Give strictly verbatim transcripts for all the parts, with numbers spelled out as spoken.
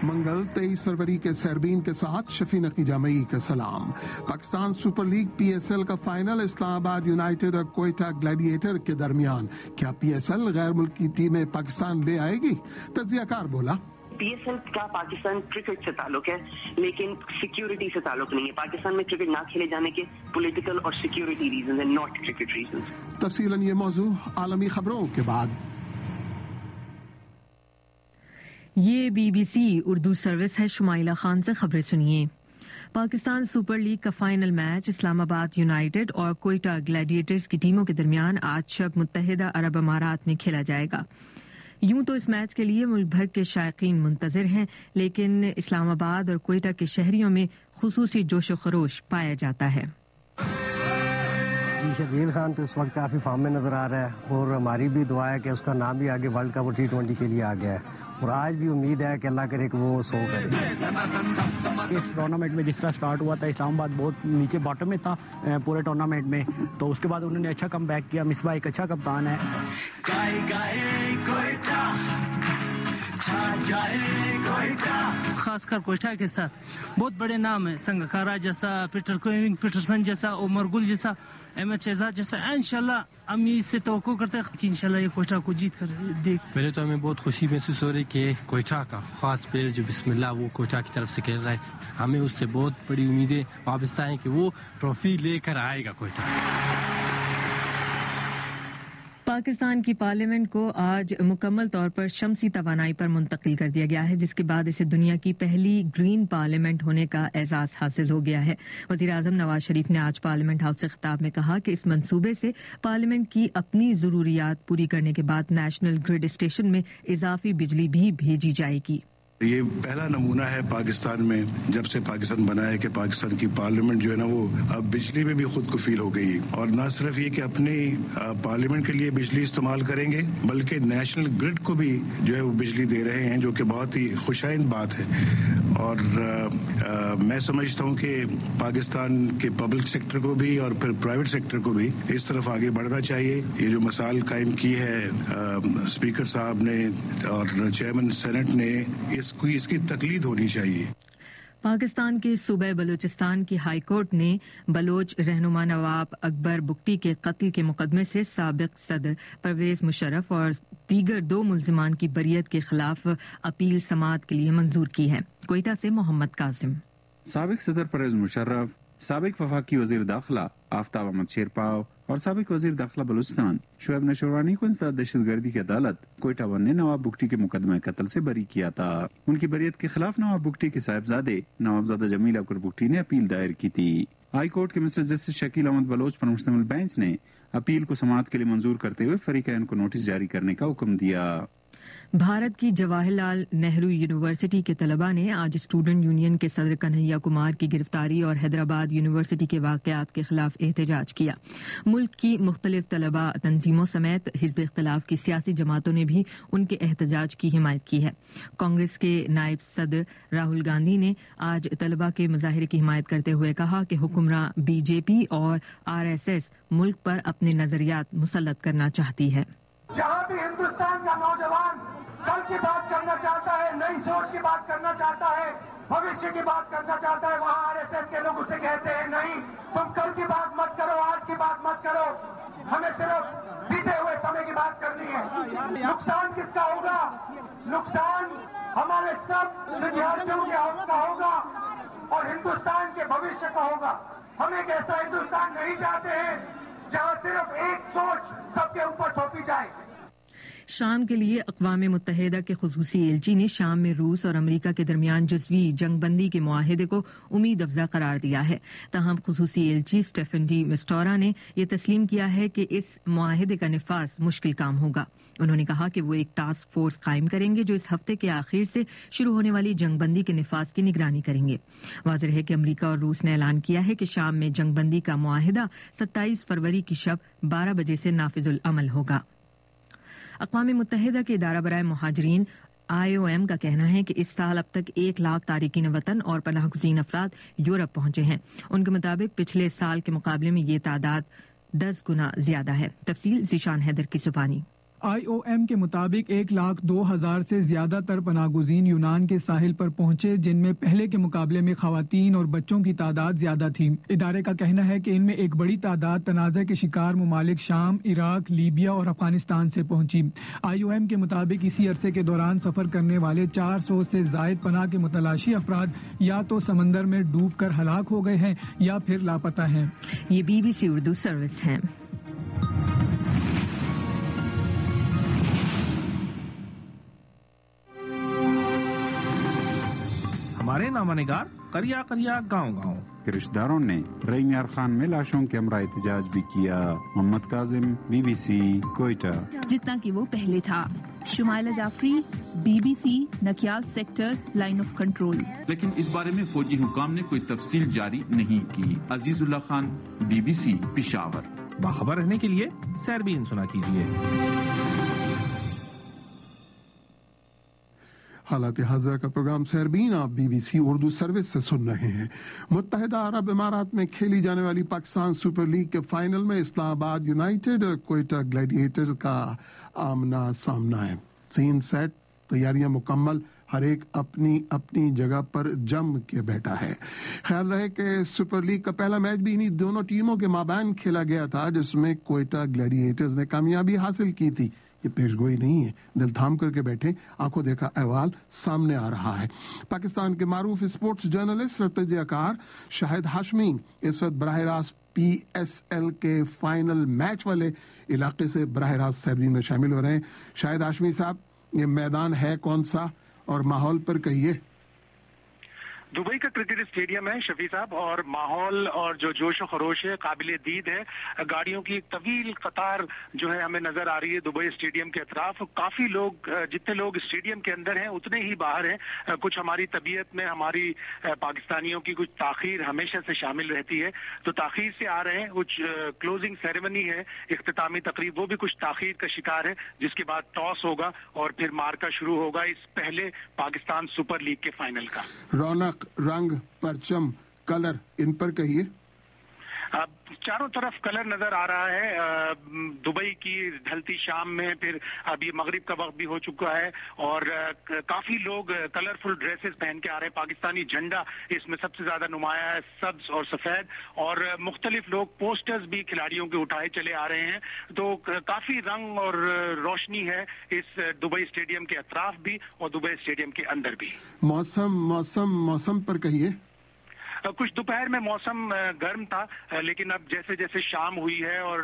منگل تیئیس فروری کے سربین کے ساتھ شفیع نقی جامعی کا سلام. Pakistan Super League P S L کا فائنل اسلام آباد یونائیٹڈ اور کوئٹہ گلیڈیٹر کے درمیان. کیا پی ایس ایل غیر ملکی ٹیمیں پاکستان لے آئے گی؟ تجزیہ کار بولا پی ایس ایل کا پاکستان کرکٹ سے تعلق ہے لیکن سیکیورٹی سے تعلق نہیں ہے. پاکستان میں کرکٹ نہ کھیلے جانے کے پولیٹیکل اور سیکیورٹی ریزنز ہیں, ناٹ کرکٹ ریزنز. تفصیلاً یہ موضوع عالمی خبروں کے بعد. یہ B B C Urdu service ہے. شمائلہ خان سے خبریں سنیے. پاکستان سپر لیگ کا final match Islamabad United اور کوئٹہ گلیڈیٹرز کی ٹیموں کے درمیان آج شب متحدہ عرب امارات میں کھیلا جائے گا. یوں تو اس میچ کے لیے ملک بھر کے شائقین منتظر ہیں, لیکن اسلام آباد اور کوئٹہ کے شہریوں میں خصوصی جوش و خروش پایا جاتا ہے. شرجیل خان تو اس وقت کافی فارم میں نظر آ رہا ہے اور ہماری بھی دعا ہے کہ اس کا نام بھی آگے ورلڈ کپ اور ٹی ٹوینٹی کے لیے آ گیا ہے, اور آج بھی امید ہے کہ اللہ کرے کہ وہ سو کرے. اس ٹورنامنٹ میں جس طرح سٹارٹ ہوا تھا اسلام آباد بہت نیچے باٹم میں تھا پورے ٹورنامنٹ میں, تو اس کے بعد انہوں نے اچھا کم بیک کیا. مصباح ایک اچھا کپتان ہے. خاص کر کوئٹہ کے ساتھ بہت بڑے نام ہیں, سنگکارا جیسا, پیٹر کوئنگ پیٹرسن جیسا, عمر گل جیسا, احمد شہزاد جیسا. انشاءاللہ ہم اس سے توقع کرتے ہیں کہ انشاءاللہ یہ کوئٹہ کو جیت کر دے. پہلے تو ہمیں بہت خوشی محسوس ہو رہی کہ کوئٹہ کا خاص پلیئر جو بسم اللہ وہ کوئٹہ کی طرف سے کھیل رہا ہے. ہمیں اس سے بہت بڑی امیدیں وابستہ ہیں کہ وہ ٹرافی لے کر آئے گا کوئٹہ. پاکستان کی پارلیمنٹ کو آج مکمل طور پر شمسی توانائی پر منتقل کر دیا گیا ہے, جس کے بعد اسے دنیا کی پہلی گرین پارلیمنٹ ہونے کا اعزاز حاصل ہو گیا ہے. وزیر اعظم نواز شریف نے آج پارلیمنٹ ہاؤس سے خطاب میں کہا کہ اس منصوبے سے پارلیمنٹ کی اپنی ضروریات پوری کرنے کے بعد نیشنل گرڈ اسٹیشن میں اضافی بجلی بھی بھیجی جائے گی. یہ پہلا نمونہ ہے پاکستان میں جب سے پاکستان بنا ہے کہ پاکستان کی پارلیمنٹ جو ہے نا وہ اب بجلی میں بھی خود کو فیل ہو گئی, اور نہ صرف یہ کہ اپنی پارلیمنٹ کے لیے بجلی استعمال کریں گے بلکہ نیشنل گرڈ کو بھی جو ہے وہ بجلی دے رہے ہیں, جو کہ بہت ہی خوشائند بات ہے. اور آ, میں سمجھتا ہوں کہ پاکستان کے پبلک سیکٹر کو بھی اور پھر پرائیویٹ سیکٹر کو بھی اس طرف آگے بڑھنا چاہیے. یہ جو مثال قائم کی ہے اسپیکر صاحب نے اور چیئرمین سینٹ نے, اس کوئی اس کی تقلید ہونی چاہیے. پاکستان کے صوبہ بلوچستان کی ہائی کورٹ نے بلوچ رہنما نواب اکبر بگٹی کے قتل کے مقدمے سے سابق صدر پرویز مشرف اور دیگر دو ملزمان کی بریت کے خلاف اپیل سماعت کے لیے منظور کی ہے. کوئٹہ سے محمد قاسم. سابق صدر پرویز مشرف, سابق وفاقی وزیر داخلہ آفتاب احمد شیرپاؤ اور سابق وزیر داخلہ بلوچستان شعیب نشورانی کو انسداد دہشت گردی کی عدالت کوئٹہ ون نے نواب بگٹی کے مقدمہ قتل سے بری کیا تھا. ان کی بریت کے خلاف نواب بگٹی کے صاحبزادے نوابزادہ جمیل اکبر بگٹی نے اپیل دائر کی تھی. ہائی کورٹ کے مسٹر جسٹس شکیل احمد بلوچ پر مشتمل بینچ نے اپیل کو سماعت کے لیے منظور کرتے ہوئے فریقین کو نوٹس جاری کرنے کا حکم دیا. بھارت کی جواہر لال نہرو یونیورسٹی کے طلباء نے آج اسٹوڈنٹ یونین کے صدر کنہیا کمار کی گرفتاری اور حیدرآباد یونیورسٹی کے واقعات کے خلاف احتجاج کیا. ملک کی مختلف طلباء تنظیموں سمیت حزب اختلاف کی سیاسی جماعتوں نے بھی ان کے احتجاج کی حمایت کی ہے. کانگریس کے نائب صدر راہل گاندھی نے آج طلباء کے مظاہرے کی حمایت کرتے ہوئے کہا کہ حکمراں بی جے پی اور آر ایس ایس ملک پر اپنے نظریات مسلط کرنا چاہتی ہے. جہاں بھی ہندوستان کا نوجوان کل کی بات کرنا چاہتا ہے, نئی سوچ کی بات کرنا چاہتا ہے, بھوشیہ کی بات کرنا چاہتا ہے, وہاں آر ایس ایس کے لوگ اسے کہتے ہیں نہیں تم کل کی بات مت کرو, آج کی بات مت کرو, ہمیں صرف بیتے ہوئے سمے کی بات کرنی ہے. نقصان کس کا ہوگا؟ نقصان ہمارے سب ودیارتھیوں کا ہوگا اور ہندوستان کے بھوشیہ کا ہوگا. ہم ایک ایسا ہندوستان نہیں چاہتے ہیں جہاں صرف ایک سوچ سب کے اوپر تھوپی جائے. شام کے لیے اقوام متحدہ کے خصوصی ایلچی نے شام میں روس اور امریکہ کے درمیان جزوی جنگ بندی کے معاہدے کو امید افزا قرار دیا ہے. تاہم خصوصی ایلچی اسٹیفن ڈی مسٹورا نے یہ تسلیم کیا ہے کہ اس معاہدے کا نفاذ مشکل کام ہوگا. انہوں نے کہا کہ وہ ایک ٹاسک فورس قائم کریں گے جو اس ہفتے کے آخر سے شروع ہونے والی جنگ بندی کے نفاذ کی نگرانی کریں گے. واضح ہے کہ امریکہ اور روس نے اعلان کیا ہے کہ شام میں جنگ بندی کا معاہدہ ستائیس فروری کی شب بارہ بجے سے نافذ العمل ہوگا. اقوام متحدہ کے ادارہ برائے مہاجرین آئی او ایم کا کہنا ہے کہ اس سال اب تک ایک لاکھ تارکین وطن اور پناہ گزین افراد یورپ پہنچے ہیں. ان کے مطابق پچھلے سال کے مقابلے میں یہ تعداد دس گنا زیادہ ہے. تفصیل ذیشان حیدر کی زبانی. آئی او ایم کے مطابق ایک لاکھ دو ہزار سے زیادہ تر پناہ گزین یونان کے ساحل پر پہنچے، جن میں پہلے کے مقابلے میں خواتین اور بچوں کی تعداد زیادہ تھی۔ ادارے کا کہنا ہے کہ ان میں ایک بڑی تعداد تنازع کے شکار ممالک شام، عراق، لیبیا اور افغانستان سے پہنچی۔ آئی او ایم کے مطابق اسی عرصے کے دوران سفر کرنے والے چار سو سے زائد پناہ کے متلاشی افراد یا تو سمندر میں ڈوب کر ہلاک ہو گئے ہیں یا پھر لاپتہ ہیں۔ یہ B B C Urdu service ہے۔ ہمارے نامہ نگار کریا کریا گاؤں گاؤں کے رشتہ داروں نے رحیم یار خان میں لاشوں کے ہمراہ احتجاج بھی کیا۔ Muhammad Kazim, B B C, Quetta. جتنا کہ وہ پہلے تھا۔ Shumaila Jafri, B B C, Nakyal sector, line of control. لیکن اس بارے میں فوجی حکام نے کوئی تفصیل جاری نہیں کی۔ Azizullah Khan, B B C, Peshawar. باخبر رہنے کے لیے سیربین سنا کیجیے۔ حالات حاضرہ کا پروگرام سیربین آپ B B C Urdu service سے سن رہے ہیں۔ متحدہ عرب امارات میں کھیلی جانے والی پاکستان سپر لیگ کے فائنل میں اسلام آباد یونائیٹڈ اور کوئٹہ گلیڈیٹرز کا آمنا سامنا ہے۔ تین سیٹ، تیاریاں مکمل، ہر ایک اپنی اپنی جگہ پر جم کے بیٹھا ہے۔ خیال رہے کہ سپر لیگ کا پہلا میچ بھی انہی دونوں ٹیموں کے مابین کھیلا گیا تھا، جس میں کوئٹہ گلیڈیٹرز نے کامیابی حاصل کی تھی۔ یہ پیش گوئی نہیں ہے، دل تھام کر کے بیٹھے، آنکھوں دیکھا احوال سامنے آ رہا ہے۔ پاکستان کے معروف اسپورٹس جرنلسٹ اور تجزیہ کار شاہد ہاشمی اس وقت براہ راست پی ایس ایل کے فائنل میچ والے علاقے سے براہ راست سیربین میں شامل ہو رہے ہیں۔ شاہد ہاشمی صاحب، یہ میدان ہے کون سا اور ماحول پر کہیے؟ دبئی کا کرکٹ اسٹیڈیم ہے شفیع صاحب، اور ماحول اور جو جوش و خروش ہے قابل دید ہے۔ گاڑیوں کی ایک طویل قطار جو ہے ہمیں نظر آ رہی ہے دبئی اسٹیڈیم کے اطراف۔ کافی لوگ، جتنے لوگ اسٹیڈیم کے اندر ہیں اتنے ہی باہر ہیں۔ کچھ ہماری طبیعت میں ہماری پاکستانیوں کی کچھ تاخیر ہمیشہ سے شامل رہتی ہے، تو تاخیر سے آ رہے ہیں۔ کچھ کلوزنگ سیریمنی ہے، اختتامی تقریب، وہ بھی کچھ تاخیر کا شکار ہے، جس کے بعد ٹاس ہوگا اور پھر مارکا شروع ہوگا اس پہلے پاکستان سپر لیگ کے فائنل کا۔ رونق، رنگ، پرچم، کلر، ان پر کہیے۔ چاروں طرف کلر نظر آ رہا ہے۔ دبئی کی ڈھلتی شام میں پھر اب یہ مغرب کا وقت بھی ہو چکا ہے، اور کافی لوگ کلرفل ڈریسز پہن کے آ رہے ہیں۔ پاکستانی جھنڈا اس میں سب سے زیادہ نمایاں ہے، سبز اور سفید، اور مختلف لوگ پوسٹرز بھی کھلاڑیوں کے اٹھائے چلے آ رہے ہیں۔ تو کافی رنگ اور روشنی ہے اس دبئی اسٹیڈیم کے اطراف بھی اور دبئی اسٹیڈیم کے اندر بھی۔ موسم موسم موسم پر کہیے۔ کچھ دوپہر میں موسم گرم تھا، لیکن اب جیسے جیسے شام ہوئی ہے اور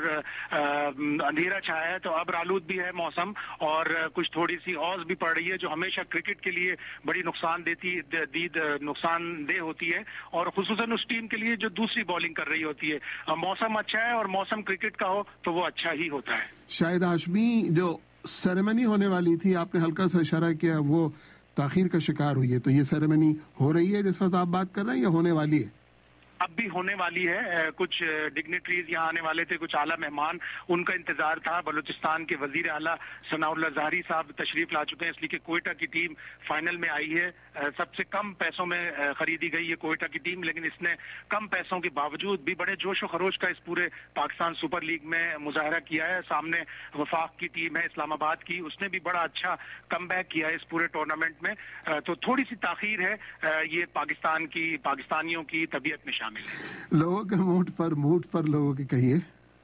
اندھیرا چھایا ہے تو اب آلود بھی ہے موسم، اور کچھ تھوڑی سی اوس بھی پڑ رہی ہے جو ہمیشہ کرکٹ کے لیے بڑی نقصان دیتی دید نقصان دہ ہوتی ہے، اور خصوصاً اس ٹیم کے لیے جو دوسری بالنگ کر رہی ہوتی ہے۔ موسم اچھا ہے اور موسم کرکٹ کا ہو تو وہ اچھا ہی ہوتا ہے۔ شاہد ہاشمی، جو سیریمنی ہونے والی تھی، آپ نے ہلکا سا اشارہ کیا، وہ تاخیر کا شکار ہوئی ہے، تو یہ سیریمنی ہو رہی ہے جس وقت آپ بات کر رہے ہیں یا ہونے والی ہے؟ اب بھی ہونے والی ہے۔ کچھ ڈگنیٹریز یہاں آنے والے تھے، کچھ اعلیٰ مہمان، ان کا انتظار تھا۔ بلوچستان کے وزیر اعلیٰ ثناء اللہ ظاہری صاحب تشریف لا چکے ہیں، اس لیے کہ کوئٹہ کی ٹیم فائنل میں آئی ہے۔ سب سے کم پیسوں میں خریدی گئی ہے کوئٹہ کی ٹیم، لیکن اس نے کم پیسوں کے باوجود بھی بڑے جوش و خروش کا اس پورے پاکستان سپر لیگ میں مظاہرہ کیا ہے۔ سامنے وفاق کی ٹیم ہے اسلام آباد کی، اس نے بھی بڑا اچھا کم بیک کیا ہے اس پورے ٹورنامنٹ میں۔ تو تھوڑی سی تاخیر ہے، یہ پاکستان کی پاکستانیوں کی طبیعت میں شامل ہے۔ لوگوں کے موڈ پر موڈ پر لوگوں کے کہیے۔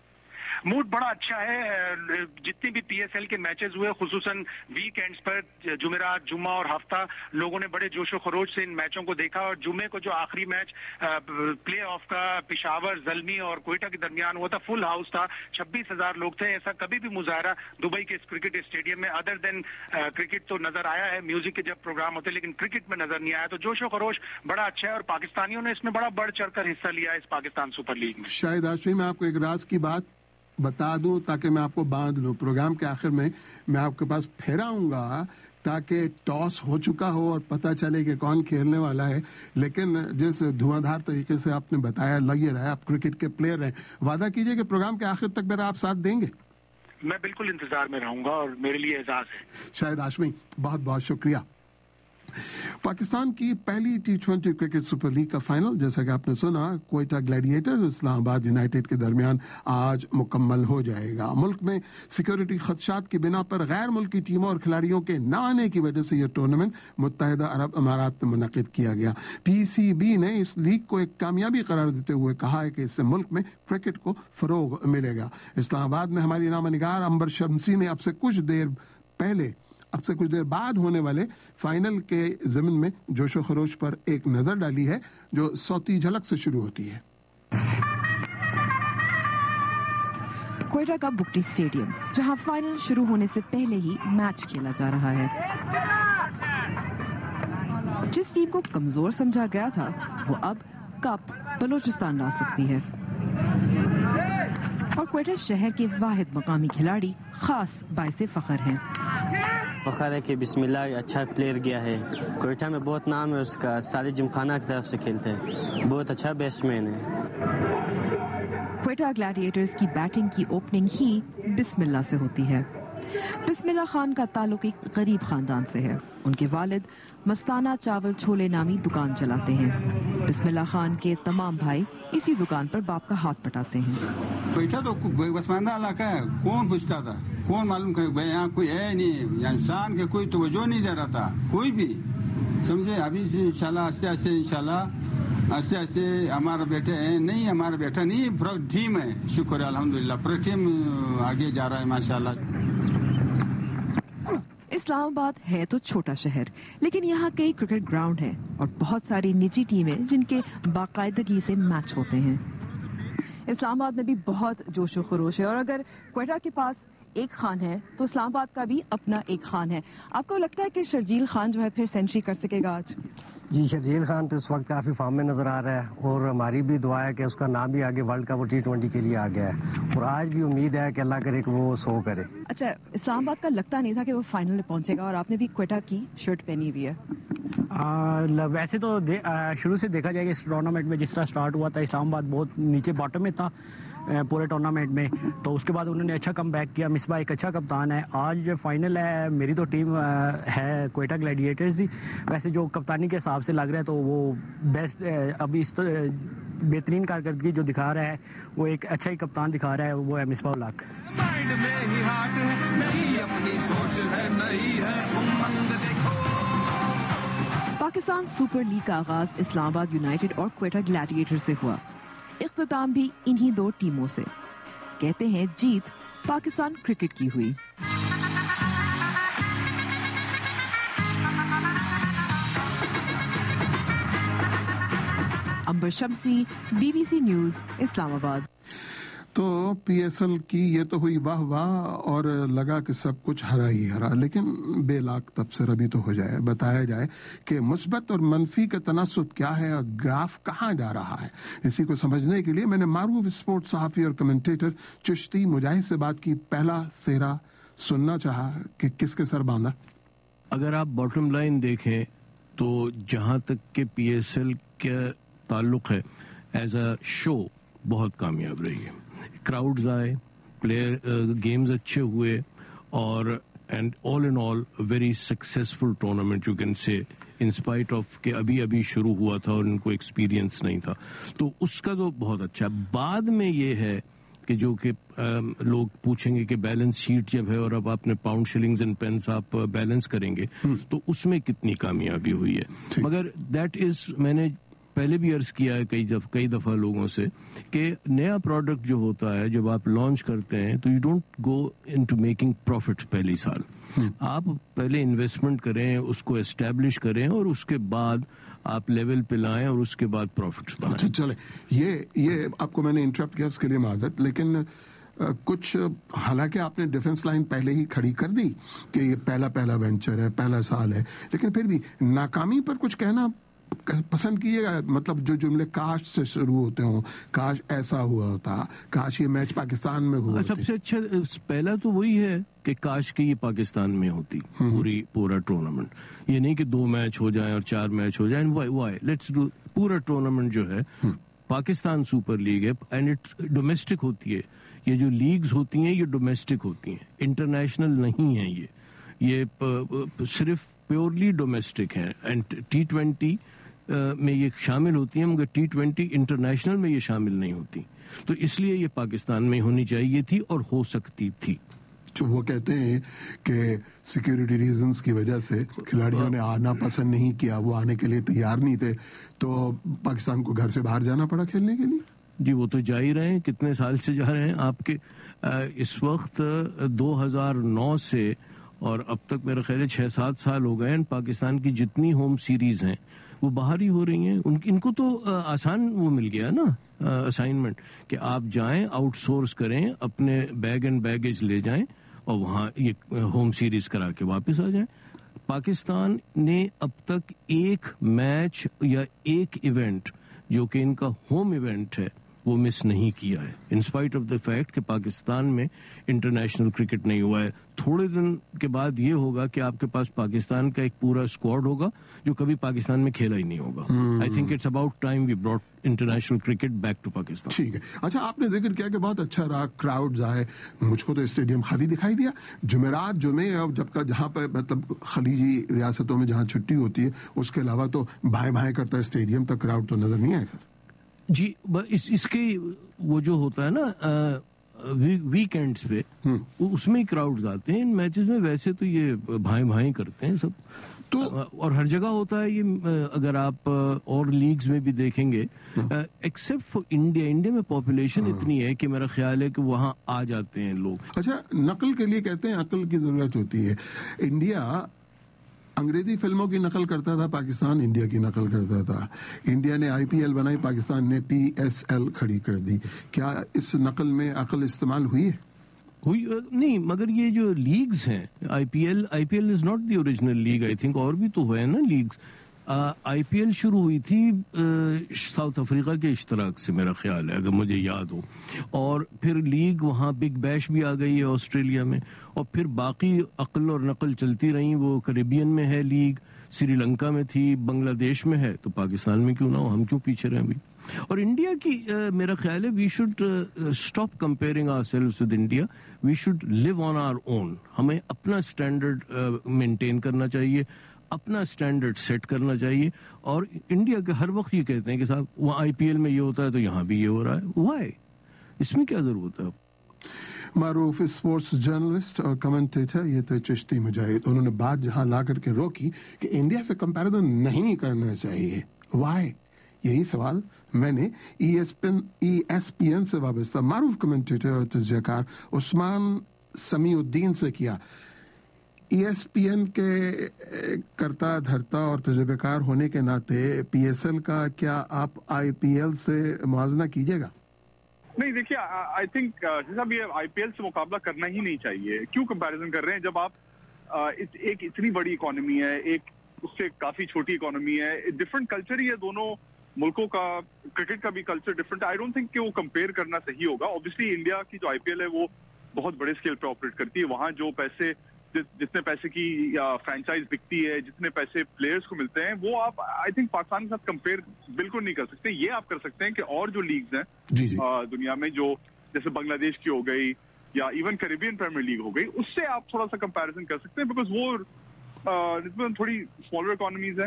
موڈ بڑا اچھا ہے۔ جتنے بھی پی ایس ایل کے میچز ہوئے، خصوصاً ویک اینڈز پر، جمعرات، جمعہ اور ہفتہ، لوگوں نے بڑے جوش و خروش سے ان میچوں کو دیکھا، اور جمعے کو جو آخری میچ پلے آف کا پشاور، زلمی اور کوئٹہ کے درمیان ہوا تھا، فل ہاؤس تھا، چھبیس ہزار لوگ تھے۔ ایسا کبھی بھی مظاہرہ دبئی کے اس کرکٹ اسٹیڈیم میں ادر دین کرکٹ تو نظر آیا ہے، میوزک کے جب پروگرام ہوتے، لیکن کرکٹ میں نظر نہیں آیا۔ تو جوش و خروش بڑا اچھا ہے، اور پاکستانیوں نے اس میں بڑا بڑھ چڑھ کر حصہ لیا ہے اس پاکستان سپر لیگ میں۔ شاہد ہاشمی، میں آپ کو ایک راز کی بات بتا دوں تاکہ میں آپ کو باندھ لوں۔ پروگرام کے آخر میں میں آپ کے پاس پھر آؤں گا تاکہ ٹاس ہو چکا ہو اور پتہ چلے کہ کون کھیلنے والا ہے، لیکن جس دھواں دھار طریقے سے آپ نے بتایا، لگ یہ رہا ہے آپ کرکٹ کے پلیئر ہیں۔ وعدہ کیجئے کہ پروگرام کے آخر تک میرا آپ ساتھ دیں گے۔ میں بالکل انتظار میں رہوں گا، اور میرے لیے اعزاز ہے۔ شاہد ہاشمی، بہت بہت شکریہ۔ پاکستان کی پہلی T twenty cricket Super League کا فائنل، جیسا کہ آپ نے سنا، کوئٹہ گلیڈیٹر اسلام آباد یونائیٹڈ کے درمیان آج مکمل ہو جائے گا۔ ملک میں سیکیورٹی خدشات کی بنا پر غیر ملکی ٹیموں اور کھلاڑیوں کے نہ آنے کی وجہ سے یہ ٹورنامنٹ متحدہ عرب امارات میں منعقد کیا گیا۔ پی سی بی نے اس لیگ کو ایک کامیابی قرار دیتے ہوئے کہا ہے کہ اس سے ملک میں کرکٹ کو فروغ ملے گا۔ اسلام آباد میں ہماری نامہ نگار امبر شمسی نے اب سے کچھ دیر پہلے اب سے کچھ دیر بعد ہونے والے فائنل کے ضمن میں جوش و خروش پر ایک نظر ڈالی ہے، جو صوتی جھلک سے شروع ہوتی ہے۔ کوئٹہ کا بگٹی اسٹیڈیم، جہاں فائنل شروع ہونے سے پہلے ہی میچ کھیلا جا رہا ہے۔ جس ٹیم کو کمزور سمجھا گیا تھا وہ اب کپ بلوچستان لا سکتی ہے، اور کوئٹہ شہر کے واحد مقامی کھلاڑی خاص باعث فخر ہیں۔ فخر ہے کہ بسم اللہ اچھا پلیئر گیا ہے، کوئٹہ میں بہت نام ہے اس کا، سارے جمخانہ کی طرف سے کھیلتے ہیں، بہت اچھا بیٹس مین ہے۔ کوئٹہ گلیڈیٹرز کی بیٹنگ کی اوپننگ ہی بسم اللہ سے ہوتی ہے۔ بسم اللہ خان کا تعلق ایک غریب خاندان سے ہے۔ ان کے والد مستانہ چاول چھولے نامی دکان چلاتے ہیں۔ بسم اللہ خان کے تمام بھائی اسی دکان پر باپ کا ہاتھ پٹاتے ہیں۔ کوئٹہ تو پسماندہ علاقہ ہے، کون پوچھتا تھا، کون معلوم کرے، بھائی یہاں کوئی ہے نہیں، انسان کے کوئی توجہ نہیں دے رہا تھا کوئی بھی، سمجھے۔ ابھی سے انشاءاللہ آستے آستے انشاءاللہ آستے آستے ہمارا بیٹا ہے، نہیں ہمارا بیٹا نہیں، پورا ٹیم ہے، شکر ہے الحمدللہ، پورا ٹیم آگے جا رہا ہے ماشاءاللہ۔ اسلام آباد ہے تو چھوٹا شہر، لیکن یہاں کئی کرکٹ گراؤنڈ ہیں اور بہت ساری نجی ٹیمیں جن کے باقاعدگی سے میچ ہوتے ہیں۔ اسلام آباد میں بھی بہت جوش و خروش ہے، اور اگر کوئٹہ کے پاس ایک خان ہے تو اسلام آباد کا بھی اپنا ایک خان ہے۔ آپ کو لگتا ہے کہ شرجیل خان جو ہے پھر سینچری کر سکے گا آج؟ جی، شرجیل خان تو اس وقت کافی فارم میں نظر آ رہا ہے، اور ہماری بھی دعا ہے کہ اس کا نام بھی آگے ورلڈ کپ اور ٹی ٹوینٹی کے لیے آ گیا ہے، اور آج بھی امید ہے کہ اللہ کرے کہ وہ سو کرے۔ اچھا، اسلام آباد کا لگتا نہیں تھا کہ وہ فائنل میں پہنچے گا، اور آپ نے بھی کوئٹہ کی شرٹ پہنی ہوئی ہے۔ ویسے تو شروع سے دیکھا جائے کہ اس ٹورنامنٹ میں جس طرح سٹارٹ ہوا تھا، اسلام آباد بہت نیچے باٹم میں تھا پورے ٹورنامنٹ میں، تو اس کے بعد انہوں نے اچھا کم بیک کیا۔ مصباح ایک اچھا کپتان ہے۔ آج جو فائنل ہے، میری تو ٹیم ہے کوئٹہ گلیڈیٹرز ہی، ویسے جو کپتانی کے حساب سے لگ رہا ہے تو وہ بیسٹ ابھی اس بہترین کارکردگی جو دکھا رہا ہے، وہ ایک اچھا ہی کپتان دکھا رہا ہے، وہ ہے مصباح الحق۔ پاکستان سپر لیگ کا آغاز اسلام آباد یونائیٹڈ اور کوئٹہ گلیڈیٹر سے ہوا، اختتام بھی انہی دو ٹیموں سے۔ کہتے ہیں جیت پاکستان کرکٹ کی ہوئی۔ Ambar Shamsi, B B C news, Islamabad. تو پی ایس ایل کی یہ تو ہوئی واہ واہ، اور لگا کہ سب کچھ ہرا ہی ہرا، لیکن بے لاک تبصرہ ابھی تو ہو جائے، بتایا جائے کہ مثبت اور منفی کا تناسب کیا ہے اور گراف کہاں جا رہا ہے۔ اسی کو سمجھنے کے لیے میں نے معروف اسپورٹ صحافی اور کمنٹیٹر چشتی مجاہد سے بات کی۔ پہلا سہرا سننا چاہا کہ کس کے سر باندھا۔ اگر آپ باٹم لائن دیکھیں تو جہاں تک کہ پی ایس ایل کا تعلق ہے، ایز اے شو بہت کامیاب رہی ہے۔ کراؤڈز آئے، پلیئر گیمز اچھے ہوئے، اور and all in all very successful tournament you can say, in spite of کہ ابھی ابھی شروع ہوا تھا اور ان کو ایکسپیرینس نہیں تھا، تو اس کا تو بہت اچھا۔ بعد میں یہ ہے کہ جو کہ لوگ پوچھیں گے کہ بیلنس شیٹ جب ہے اور اب آپ نے پاؤنڈ شلنگز اینڈ پینس آپ بیلنس کریں گے تو اس میں کتنی کامیابی ہوئی ہے۔ مگر دیٹ از، میں نے پہلے بھی عرض کیا ہے کئی دفعہ کئی دفعہ لوگوں سے کہ نیا پروڈکٹ جو ہوتا ہے جب آپ لانچ کرتے ہیں تو you don't go into making profits پہلی سال، آپ پہلے انویسٹمنٹ کریں، اس کو اسٹیبلش کریں، اور اس کے بعد آپ لیول پہ لائیں اور اس کے بعد پروفٹس بنائیں۔ چلے، یہ یہ آپ کو میں نے انٹرپٹ کیا، اس کے لیے معذرت، لیکن کچھ حالانکہ آپ نے ڈیفنس لائن پہلے ہی کھڑی کر دی کہ یہ پہلا پہلا وینچر ہے، پہلا سال ہے، لیکن پھر بھی ناکامی پر کچھ کہنا پسند کیے گا؟ مطلب جو جملے کاش سے شروع ہوتے ہوں، کاش ایسا ہوا ہوتا، کاش یہ میچ پاکستان میں ہوا۔ سب سے اچھا پہلا تو وہی ہے کہ کاش کہ یہ پاکستان میں ہوتی پوری پورا ٹورنامنٹ، یہ نہیں کہ دو میچ ہو جائیں اور چار میچ ہو جائیں، وائی لیٹس ڈو پورا ٹورنامنٹ جو ہے پاکستان سپر لیگ ہے، اینڈ اٹ ڈومیسٹک ہوتی ہے۔ یہ جو لیگز ہوتی ہیں یہ ڈومیسٹک ہوتی ہیں، انٹرنیشنل نہیں ہیں، یہ یہ صرف پیورلی ڈومیسٹک ہیں اینڈ ٹی ٹوینٹی میں یہ شامل ہوتی ہیں مگر ٹی ٹوینٹی انٹرنیشنل میں یہ شامل نہیں ہوتی. تو اس لیے یہ پاکستان میں ہونی چاہیے تھی اور ہو سکتی تھی. جو وہ کہتے ہیں کہ سیکیورٹی ریزنز کی وجہ سے کھلاڑیوں نے آنا پسند نہیں کیا, وہ آنے کے لیے تیار نہیں تھے, تو پاکستان کو گھر سے باہر جانا پڑا کھیلنے کے لیے. جی وہ تو جا ہی رہے ہیں, کتنے سال سے جا رہے ہیں. آپ کے اس وقت دو ہزار نو سے اور اب تک میرا خیال ہے چھ سات سال ہو گئے ہیں, پاکستان کی جتنی ہوم سیریز ہیں وہ باہر ہی ہو رہی ہیں. ان ان کو تو آسان وہ مل گیا نا اسائنمنٹ کہ آپ جائیں آؤٹ سورس کریں, اپنے بیگ اینڈ بیگیج لے جائیں اور وہاں یہ ہوم سیریز کرا کے واپس آ جائیں. پاکستان نے اب تک ایک میچ یا ایک ایونٹ جو کہ ان کا ہوم ایونٹ ہے وہ مس نہیں کیا ہے, انسپائٹ آف دا فیکٹ کہ پاکستان میں انٹرنیشنل کرکٹ نہیں ہوا ہے. تھوڑے دن کے بعد یہ ہوگا کہ آپ کے پاس پاکستان کا ایک پورا اسکواڈ ہوگا جو کبھی پاکستان میں کھیلا ہی نہیں ہوگا. I think it's about time we brought international cricket back to Pakistan. ٹھیک ہے. اچھا آپ نے ذکر کیا کہ بہت اچھا رہا, کراؤڈز آئے, مجھ کو تو اسٹیڈیم خالی دکھائی دیا. جمعرات جمعے اور جب کا جہاں پہ مطلب خلیجی ریاستوں میں جہاں چھٹی ہوتی ہے اس کے علاوہ تو بھائیں بھائیں کرتا ہے اسٹیڈیم تک, کراؤڈ تو نظر نہیں آئے سر. جی اس اس کے وہ جو ہوتا ہے نا ویکینڈز پہ اس میں ہی کراؤڈز آتے ہیں. ان میچز میں ویسے تو یہ بھائیں بھائیں کرتے ہیں سب, تو اور ہر جگہ ہوتا ہے یہ. اگر آپ اور لیگز میں بھی دیکھیں گے ایکسیپٹ فار انڈیا, انڈیا میں پاپولیشن اتنی ہے کہ میرا خیال ہے کہ وہاں آ جاتے ہیں لوگ. اچھا نقل کے لیے کہتے ہیں عقل کی ضرورت ہوتی ہے. انڈیا انگریزی فلموں کی نقل کرتا تھا, پاکستان انڈیا کی نقل کرتا تھا. انڈیا نے آئی پی ایل بنائی, پاکستان نے پی ایس ایل کھڑی کر دی. کیا اس نقل میں عقل استعمال ہوئی ہے؟ ہوئی نہیں, مگر یہ جو لیگز ہیں I P L I P L is not the original league. I think اور بھی تو ہوئے نا لیگز. آئی پی ایل شروع ہوئی تھی ساؤتھ افریقہ کے اشتراک سے میرا خیال ہے اگر مجھے یاد ہو, اور پھر لیگ وہاں بگ بیش بھی آ گئی ہے آسٹریلیا میں, اور پھر باقی عقل اور نقل چلتی رہیں. وہ کریبین میں ہے لیگ, سری لنکا میں تھی, بنگلہ دیش میں ہے, تو پاکستان میں کیوں نہ ہو, ہم کیوں پیچھے رہیں ابھی. اور انڈیا کی میرا خیال ہے we should stop comparing ourselves with India. We should live on our own. ہمیں اپنا اسٹینڈرڈ مینٹین کرنا چاہیے, اپنا اسٹینڈرڈ سیٹ کرنا چاہیے. اور انڈیا کے ہر وقت یہ کہتے ہیں کہ صاحب وہاں آئی پی ایل میں یہ ہوتا ہے تو یہاں بھی یہ ہو رہا ہے. وائی, اس میں کیا ضرورت ہے؟ معروف اسپورٹس جرنلسٹ اور کمنٹیٹر یہ تھے چشتی مجاہد. انہوں نے بات جہاں لا کر کے روکی کہ انڈیا سے کمپیریزن نہیں کرنا چاہیے. وائی؟ یہی سوال میں نے E S P E S P N سے وابستہ معروف کمنٹیٹر اور تجزیہ کار عثمان سمیع الدین سے کیا. ای ایس پی این کے کرتا دھرتا اور تجربہ کار ہونے کے ناطے پی ایس ایل کا کیا آپ آئی پی ایل سے موازنہ کیجیے گا؟ نہیں دیکھیے, آئی تھنک صاحب یہ آئی پی ایل سے مقابلہ کرنا ہی نہیں چاہیے. کیوں کمپیریزن کر رہے ہیں جب آپ ایک اتنی بڑی اکانومی ہے, ایک اس سے کافی چھوٹی اکانومی ہے, ڈفرنٹ کلچر ہی ہے دونوں ملکوں کا. کرکٹ کا بھی کلچر ڈفرنٹ ہے. آئی ڈونٹ تھنک کہ وہ کمپیئر کرنا صحیح ہوگا. اوبیسلی انڈیا کی جو آئی پی ایل ہے وہ بہت بڑے اسکیل پہ آپریٹ کرتی ہے. وہاں جو پیسے جتنے پیسے کی فرینچائز بکتی ہے, جتنے پیسے پلیئرز کو ملتے ہیں, وہ آپ آئی تھنک پاکستان کے ساتھ کمپیئر بالکل نہیں کر سکتے. یہ آپ کر سکتے ہیں کہ اور جو لیگز ہیں جی جی. دنیا میں, جو جیسے بنگلہ دیش کی ہو گئی یا ایون کریبین پریمیئر لیگ ہو گئی, اس سے آپ تھوڑا سا کمپیریزن کر سکتے ہیں, بیکاز وہ نسبتاً تھوڑی اسمالر اکانومیز ہیں.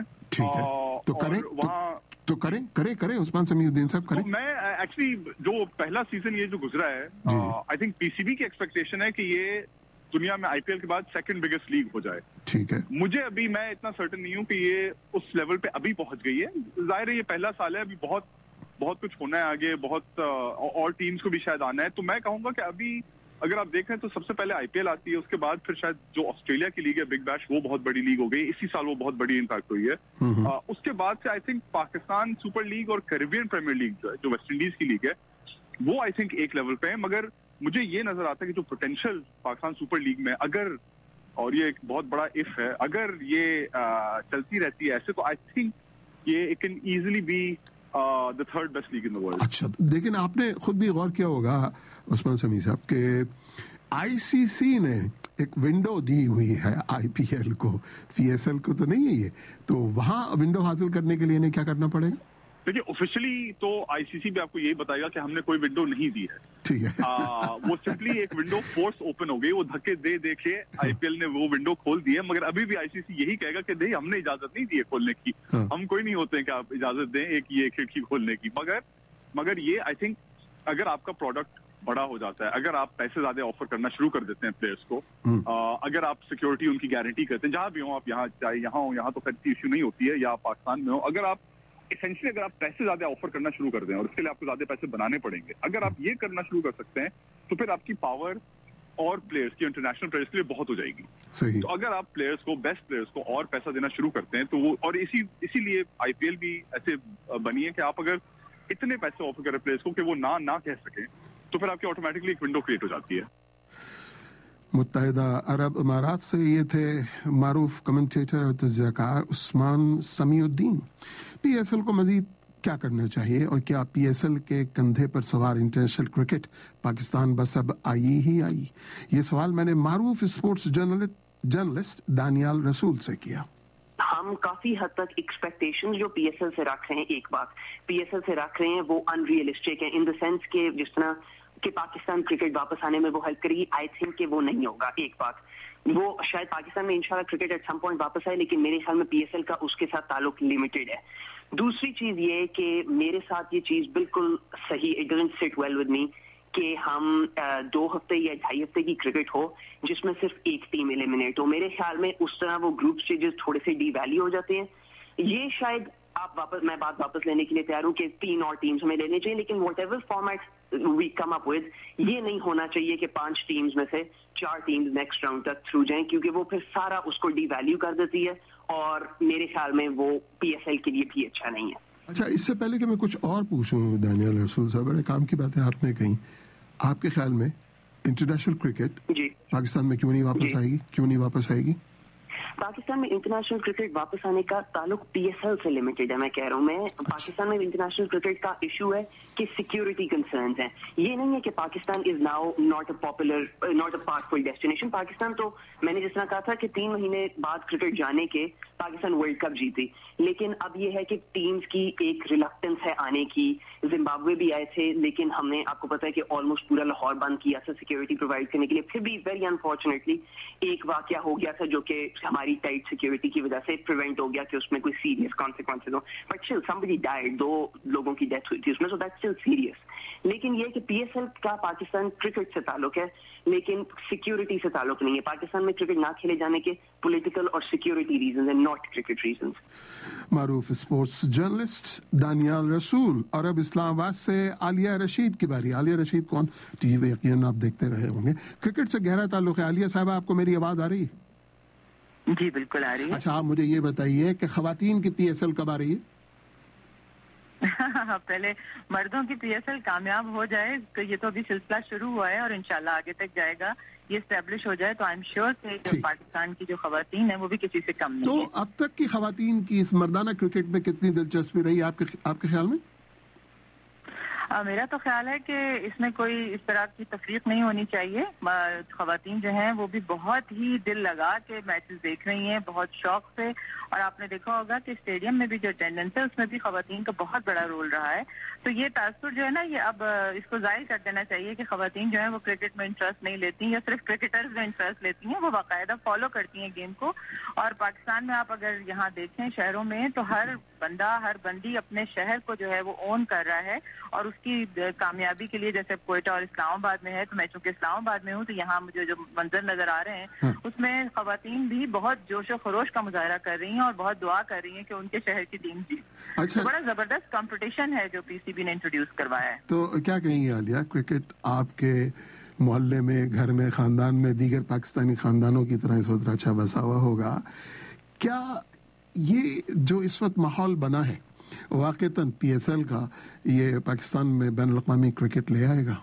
تو کریں وہاں تو کریں کریں کریں عثمان سمیع الدین صاحب کریں. میں ایکچولی جو پہلا سیزن یہ جو گزرا ہے, I think P C B کی ایکسپیکٹیشن ہے کہ یہ دنیا میں آئی پی ایل کے بعد سیکنڈ بگیسٹ لیگ ہو جائے. ٹھیک ہے. مجھے ابھی میں اتنا سرٹن نہیں ہوں کہ یہ اس لیول پہ ابھی پہنچ گئی ہے. ظاہر ہے یہ پہلا سال ہے, ابھی بہت بہت کچھ ہونا ہے آگے, بہت اور ٹیمز کو بھی شاید آنا ہے. تو میں کہوں گا کہ ابھی اگر آپ دیکھیں تو سب سے پہلے آئی پی ایل آتی ہے, اس کے بعد پھر شاید جو آسٹریلیا کی لیگ ہے بگ بیش, وہ بہت بڑی لیگ ہو گئی. اسی سال وہ بہت بڑی امپیکٹ ہوئی ہے. اس کے بعد سے I think Pakistan Super League اور کریبین پریمیئر لیگ جو ہے, جو ویسٹ انڈیز کی لیگ ہے, وہ آئی تھنک ایک لیول پہ ہے. مگر مجھے یہ نظر آتا ہے کہ جو پوٹینشیل پاکستان سپر لیگ میں اگر, اور یہ ایک بہت بڑا اف ہے, اگر یہ چلتی رہتی ہے ایسے, تو آئی تھنک یہ it can easily be the third best league in the world. اچھا, لیکن آپ نے خود بھی غور کیا ہوگا عثمان سمیع صاحب کہ آئی سی سی نے ایک ونڈو دی ہوئی ہے آئی پی ایل کو, پی ایس ایل کو تو نہیں ہے یہ, تو وہاں ونڈو حاصل کرنے کے لیے انہیں کیا کرنا پڑے گا؟ देखिए ऑफिशियली तो आईसीसी भी आपको यही बताएगा कि हमने कोई विंडो नहीं दी है, ठीक है। आ, वो सिंपली एक विंडो फोर्स ओपन हो गई, वो धक्के दे दे के आईपीएल ने वो विंडो खोल दी है, मगर अभी भी आईसीसी यही कहेगा कि नहीं हमने इजाजत नहीं दी है खोलने की, हम कोई नहीं होते हैं कि आप इजाजत दें एक ये खिड़की खोलने की। मगर मगर ये आई थिंक अगर आपका प्रोडक्ट बड़ा हो जाता है, अगर आप पैसे ज्यादा ऑफर करना शुरू कर देते हैं प्लेयर्स को, आ, अगर आप सिक्योरिटी उनकी गारंटी करते हैं, जहां भी हो आप, यहाँ चाहे यहाँ हो, यहाँ तो खैर इश्यू नहीं होती है, या आप पाकिस्तान में हो, अगर आप एसेंशियली अगर आप पैसे ज्यादा ऑफर करना शुरू कर दें और इसके लिए आपको ज्यादा पैसे बनाने पड़ेंगे, अगर आप ये करना शुरू कर सकते हैं तो फिर आपकी पावर और प्लेयर्स की, इंटरनेशनल प्लेयर्स के लिए बहुत हो जाएगी। सही। तो अगर आप प्लेयर्स को, बेस्ट प्लेयर्स को और पैसा देना शुरू करते हैं तो वो, और इसी इसीलिए आईपीएल भी ऐसे बनी है कि आप अगर इतने पैसे ऑफर करें प्लेयर्स को कि वो ना ना कह सके, तो फिर आपकी ऑटोमेटिकली एक विंडो क्रिएट हो जाती है। मुत्तहिदा अरब अमारात से ये थे मारूफ कमेंटेटर और तजज़ियाकार उस्मान समीउद्दीन। पीएसएल को मजीद क्या करना चाहिए और क्या पीएसएल के कंधे पर सवार इंटरनेशनल क्रिकेट पाकिस्तान बस अब आई ही आई? ये सवाल मैंने मारूफ स्पोर्ट्स जर्नलिस्ट दानियाल रसूल से किया। हम काफी हद तक एक्सपेक्टेशंस जो पीएसएल से रख रहे हैं, एक बात पीएसएल से रख रहे हैं वो अनरियलिस्टिक है, इन द सेंस के जिस तरह कि पाकिस्तान क्रिकेट वापस आने में वो हेल्प करेगी, आई थिंक कि वो नहीं होगा। एक बात वो शायद पाकिस्तान में इंशाल्लाह क्रिकेट एट सम पॉइंट वापस आए, लेकिन मेरे ख्याल में पीएसएल का उसके साथ ताल्लुक लिमिटेड है। दूसरी चीज ये कि मेरे साथ ये चीज बिल्कुल सही, it doesn't sit well with me कि हम दो हफ्ते या ढाई हफ्ते की क्रिकेट हो जिसमें सिर्फ एक टीम एलिमिनेट हो। मेरे ख्याल में उस तरह वो ग्रुप स्टेजेस थोड़े से डीवैल्यू हो जाते हैं। ये शायद आप वापस, मैं बात वापस लेने के लिए तैयार हूँ कि तीन और टीम्स हमें लेने चाहिए, लेकिन whatever format we come up with, ये नहीं होना चाहिए कि पांच टीम्स में से चार टीम्स नेक्स्ट राउंड तक थ्रू जाएं, क्योंकि वो फिर सारा उसको डीवैल्यू कर देती है और मेरे ख्याल में वो पीएसएल के लिए भी अच्छा नहीं है। अच्छा, इससे पहले कि मैं कुछ और पूछूं दानियाल रसूल साहब, बड़े काम की बातें आपने कही, आपके ख्याल में इंटरनेशनल क्रिकेट जी पाकिस्तान में क्यों नहीं वापस आएगी? क्यों नहीं वापस आएगी? पाकिस्तान में इंटरनेशनल क्रिकेट वापस आने का ताल्लुक पीएसएल से लिमिटेड है। मैं कह रहा हूँ, मैं पाकिस्तान में इंटरनेशनल क्रिकेट का इशू है कि सिक्योरिटी कंसर्न्स हैं। ये नहीं है कि Pakistan is now not a popular, not a powerful destination. Pakistan तो मैंने जिस तरह कहा था कि तीन महीने बाद क्रिकेट जाने के पाकिस्तान वर्ल्ड कप जीती, लेकिन अब ये है कि टीम्स की एक रिलक्टेंस है आने की। जिम्बाब्वे भी आए थे, लेकिन हमने, आपको पता है कि ऑलमोस्ट पूरा लाहौर बंद किया था सिक्योरिटी प्रोवाइड करने के लिए। फिर भी वेरी अनफॉर्चुनेटली एक वाकया हो गया था जो कि हमारी टाइट सिक्योरिटी की वजह से प्रिवेंट हो गया कि उसमें कोई सीरियस कॉन्सिक्वेंसेस हो, बट स्टिल समबडी डाइड, दो लोगों की डेथ हुई थी उसमें, सो दैट्स स्टिल सीरियस। लेकिन ये कि पीएसएल का पाकिस्तान क्रिकेट से ताल्लुक है, लेकिन सिक्योरिटी से ताल्लुक नहीं है। पाकिस्तान में क्रिकेट ना खेले जाने के पॉलिटिकल और security reasons and not cricket reasons. मारूफ स्पोर्ट्स जर्नलिस्ट दानियाल रसूल। और अब इस्लामाबाद से आलिया रशीद की बारी। आलिया रशीद कौन, टीवी यकीनन आप देखते रहे होंगे, क्रिकेट से गहरा ताल्लुक है। आलिया साहब, आपको मेरी आवाज आ रही है? जी बिल्कुल आ रही है। अच्छा, आप मुझे ये बताइए कि खवातीन की पीएसएल कब आ रही है? पहले मर्दों की पीएसएल कामयाब हो जाए, तो ये तो अभी सिलसिला शुरू हुआ है और इंशाल्लाह आगे तक जाएगा। ये एस्टेब्लिश हो जाए तो आई एम श्योर कि जो पाकिस्तान की जो खवातीन है वो भी किसी से कम नहीं तो है। अब तक की खवातीन की इस मर्दाना क्रिकेट में कितनी दिलचस्पी रही आपके आपके ख्याल में? आ, मेरा तो ख्याल है कि इसमें कोई इस तरह की तफरीक नहीं होनी चाहिए। खवातीन जो हैं वो भी बहुत ही दिल लगा के मैचेस देख रही हैं, बहुत शौक से। और आपने देखा होगा कि स्टेडियम में भी जो अटेंडेंस है उसमें भी खवातीन का बहुत बड़ा रोल रहा है। तो ये तासुर जो है ना, ये अब इसको जाहिर कर देना चाहिए कि खवातीन जो है वो क्रिकेट में इंटरेस्ट नहीं लेती या सिर्फ क्रिकेटर्स में इंटरेस्ट लेती हैं, वो बाकायदा फॉलो करती हैं गेम को। और पाकिस्तान में आप अगर यहाँ देखें शहरों में, तो हर बंदा, हर बंदी अपने शहर को जो है वो ओन कर रहा है और उसकी कामयाबी के लिए, जैसे कोयटा और इस्लामाबाद में है, तो मैं चूंकि इस्लामाबाद में हूँ तो यहाँ मुझे जो मंजर नजर आ रहे हैं हाँ। उसमें खवातीन भी बहुत जोशो खरोश का मुजाहरा कर रही हैं और बहुत दुआ कर रही हैं कि उनके शहर की टीम जीत। अच्छा। तो बड़ा जबरदस्त कंपटीशन है जो पीसीबी ने इंट्रोड्यूस करवाया है। तो क्या कहेंगे आलिया, क्रिकेट आपके मोहल्ले में, घर में, खानदान में दीगर पाकिस्तानी खानदानों की तरह इस वक्त अच्छा बसा हुआ होगा, क्या ये जो इस वक्त माहौल बना है वाकईतन पीएसएल का, ये पाकिस्तान में बैन अल-अक़वामी क्रिकेट ले आएगा?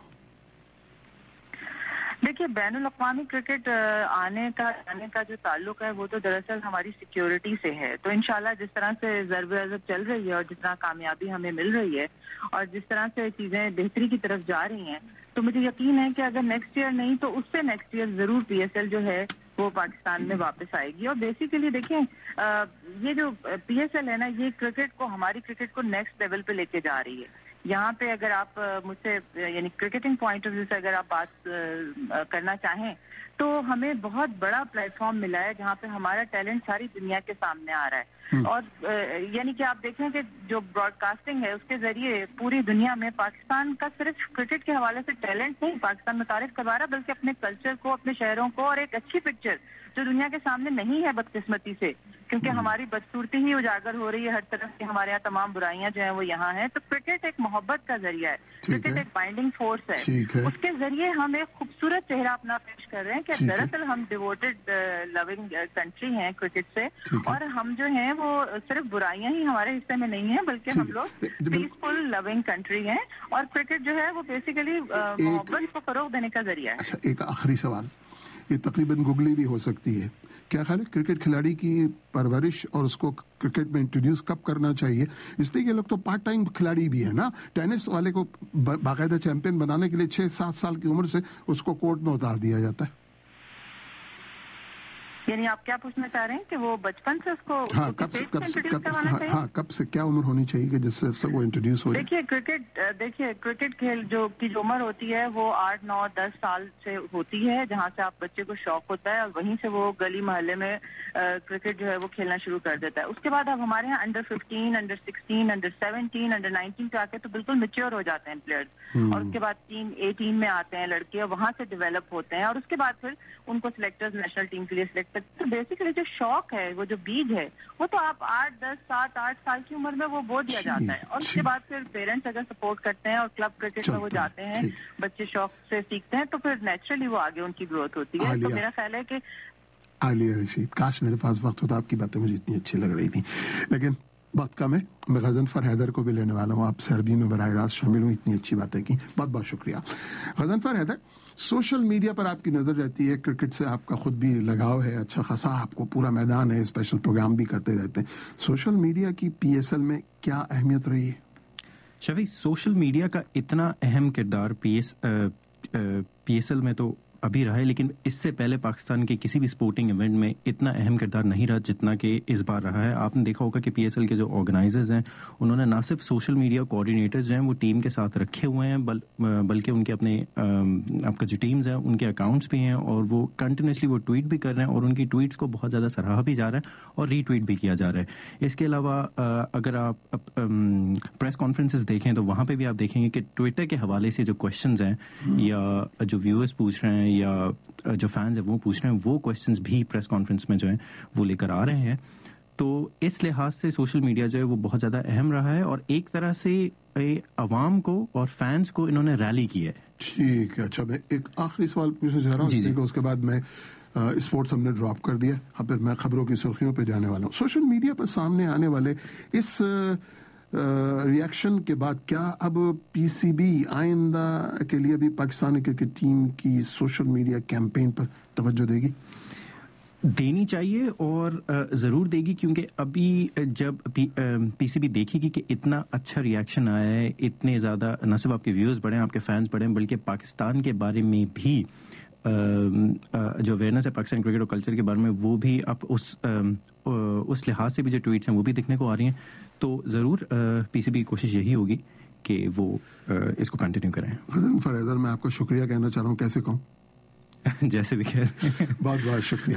देखिए, बैन अल-अक़वामी क्रिकेट आने का आने का जो ताल्लुक है वो तो दरअसल हमारी सिक्योरिटी से है। तो इंशाल्लाह जिस तरह से ज़र्ब-ए-अज़ब चल रही है और जिस तरह कामयाबी हमें मिल रही है और जिस तरह से चीजें बेहतरी की तरफ जा रही हैं, तो मुझे यकीन है कि अगर नेक्स्ट ईयर नहीं तो उससे नेक्स्ट ईयर जरूर पीएसएल जो है وہ پاکستان میں واپس آئے گی. اور بیسیکلی دیکھیں یہ جو پی ایس ایل ہے نا یہ کرکٹ کو ہماری کرکٹ کو نیکسٹ لیول پہ لے کے جا رہی ہے. یہاں پہ اگر آپ مجھ سے یعنی کرکٹنگ پوائنٹ آف ویو سے اگر آپ بات کرنا چاہیں تو ہمیں بہت بڑا پلیٹ فارم ملا ہے جہاں پہ ہمارا ٹیلنٹ ساری دنیا کے سامنے آ رہا ہے. اور یعنی کہ آپ دیکھیں کہ جو براڈ کاسٹنگ ہے اس کے ذریعے پوری دنیا میں پاکستان کا صرف کرکٹ کے حوالے سے ٹیلنٹ نہیں پاکستان متعارف کروا رہا بلکہ اپنے کلچر کو اپنے شہروں کو اور ایک اچھی پکچر جو دنیا کے سامنے نہیں ہے بدقسمتی سے کیونکہ ہماری بدصورتی ہی اجاگر ہو رہی ہے ہر طرف کی. ہمارے یہاں تمام برائیاں جو ہیں وہ یہاں ہیں. تو کرکٹ ایک محبت کا ذریعہ ہے, کرکٹ ایک بائنڈنگ فورس ہے. اس کے ذریعے ہم ایک خوبصورت چہرہ اپنا پیش کر رہے ہیں کہ دراصل ہم ڈیووٹڈ لونگ کنٹری ہیں کرکٹ سے اور ہم جو ہیں وہ صرف برائیاں ہی ہمارے حصے میں نہیں ہیں بلکہ ہم لوگ پیسفل لونگ کنٹری ہیں اور کرکٹ جو ہے وہ بیسیکلی محبت کو فروغ دینے کا ذریعہ ہے. ایک آخری سوال, یہ تقریباً گگلی بھی ہو سکتی ہے, کیا خیال ہے کرکٹ کھلاڑی کی پرورش اور اس کو کرکٹ میں انٹروڈیوس کب کرنا چاہیے؟ اس لیے یہ لوگ تو پارٹ ٹائم کھلاڑی بھی ہے نا. ٹینس والے کو باقاعدہ چیمپئن بنانے کے لیے چھ سات سال کی عمر سے اس کو کورٹ میں اتار دیا جاتا ہے. یعنی آپ کیا پوچھنا چاہ رہے ہیں کہ وہ بچپن سے اس کو ہاں کب سے کب سے کب ہاں کب سے کیا عمر ہونی چاہیے کہ جس سے وہ انٹروڈیوس ہو؟ دیکھیے کرکٹ دیکھیے کرکٹ کھیل جو کی جو عمر ہوتی ہے وہ آٹھ نو دس سال سے ہوتی ہے جہاں سے آپ بچے کو شوق ہوتا ہے اور وہیں سے وہ گلی محلے میں کرکٹ جو ہے وہ کھیلنا شروع کر دیتا ہے. اس کے بعد اب ہمارے یہاں under fifteen under sixteen under seventeen under nineteen پہ آ کے تو بالکل میچور ہو جاتے ہیں پلیئرز اور اس کے بعد ٹیم ایٹین میں آتے ہیں لڑکے اور وہاں سے ڈیولپ ہوتے ہیں اور اس کے بعد پھر ان کو سلیکٹرز نیشنل ٹیم کے لیے سلیکٹ کرتے ہیں. تو بیسیکلی جو شوق ہے وہ جو بیج ہے وہ تو آپ آٹھ دس سات آٹھ سال کی عمر میں وہ بو دیا جاتا ہے اور اس کے بعد پھر پیرنٹس اگر سپورٹ کرتے ہیں اور کلب کرکٹ میں وہ جاتے ہیں بچے شوق سے سیکھتے ہیں تو پھر نیچرلی وہ آگے ان کی گروتھ ہوتی ہے. تو میرا خیال ہے کہ عالیہ رشید, کاش میرے پاس وقت ہوتا, آپ کی باتیں مجھے اتنی اچھی لگ رہی تھی لیکن وقت کم ہے. میں غضنفر حیدر کو بھی لینے والا ہوں, آپ سربی میں براہ راست شامل ہوں, اتنی اچھی باتیں کی, بہت بہت شکریہ. غضنفر حیدر, سوشل میڈیا پر آپ کی نظر رہتی ہے, کرکٹ سے آپ کا خود بھی لگاؤ ہے اچھا خاصا, آپ کو پورا میدان ہے, اسپیشل پروگرام بھی کرتے رہتے ہیں. سوشل میڈیا کی پی ایس ایل میں کیا اہمیت رہی ہے؟ شفیع, سوشل میڈیا کا اتنا اہم کردار P S P S L میں تو ابھی رہا ہے لیکن اس سے پہلے پاکستان کے کسی بھی سپورٹنگ ایونٹ میں اتنا اہم کردار نہیں رہا جتنا کہ اس بار رہا ہے. آپ نے دیکھا ہوگا کہ پی ایس ایل کے جو آرگنائزرز ہیں انہوں نے نہ صرف سوشل میڈیا کوآرڈینیٹرز جو ہیں وہ ٹیم کے ساتھ رکھے ہوئے ہیں بل بلکہ ان کے اپنے آپ کا جو ٹیمز ہیں ان کے اکاؤنٹس بھی ہیں اور وہ کنٹینیوسلی وہ ٹویٹ بھی کر رہے ہیں اور ان کی ٹویٹس کو بہت زیادہ سراہا بھی جا رہا ہے اور ری ٹویٹ بھی کیا جا رہا ہے. اس کے علاوہ اگر آپ پریس کانفرنسز دیکھیں تو وہاں پہ بھی آپ دیکھیں گے کہ ٹویٹر کے حوالے سے جو کویشچنز ہیں یا جو ویورز پوچھ رہے ہیں یا جو فینز ہیں وہ پوچھ رہے ہیں وہ کویشچنز بھی پریس کانفرنس میں جو ہیں وہ لے کر آ رہے ہیں. تو اس لحاظ سے سوشل میڈیا جو ہے وہ بہت زیادہ اہم رہا ہے اور ایک طرح سے عوام کو اور فینز کو انہوں نے ریلی کی ہے. ٹھیک ہے, اچھا میں ایک آخری سوال پوچھنا چاہ رہا ہوں جی جی. اس کے بعد میں اسپورٹس ہم نے ڈراپ کر دیا, اب پھر میں خبروں کی سرخیوں پہ جانے والا ہوں. سوشل میڈیا پر سامنے آنے والے اس ریئیکشن کے بعد کیا اب پی سی بی آئندہ کے لیے بھی پاکستانی کرکٹ ٹیم کی سوشل میڈیا کیمپین پر توجہ دے گی؟ دینی چاہیے اور ضرور دے گی کیونکہ ابھی جب پی سی بی دیکھے گی کہ اتنا اچھا ریئیکشن آیا ہے, اتنے زیادہ نہ صرف آپ کے ویورز بڑھے ہیں, آپ کے فینز بڑھے ہیں, بلکہ پاکستان کے بارے میں بھی جو اویئرنیس ہے پاکستان کرکٹ اور کلچر کے بارے میں وہ بھی اب اس اس لحاظ سے بھی جو ٹویٹس ہیں وہ بھی دکھنے کو آ رہی ہیں. تو ضرور پی سی بی کی کوشش یہی ہوگی کہ وہ اس کو کنٹینیو کریں. غضنفر حیدر, میں آپ کو شکریہ کہنا چاہ رہا ہوں, کیسے کہوں جیسے بھی کہہ بہت بہت شکریہ.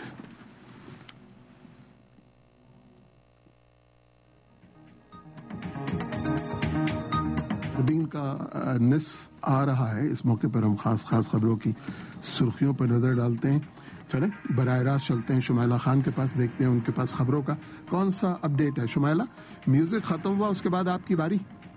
زمین کا نصف آ رہا ہے, اس موقع پر ہم خاص خاص خبروں کی سرخیوں پر نظر ڈالتے ہیں. چلیں براہ راست چلتے ہیں شمائلہ خان کے پاس, دیکھتے ہیں ان کے پاس خبروں کا کون سا اپڈیٹ ہے. شمائلہ, میوزک ختم ہوا, اس کے بعد آپ کی باری.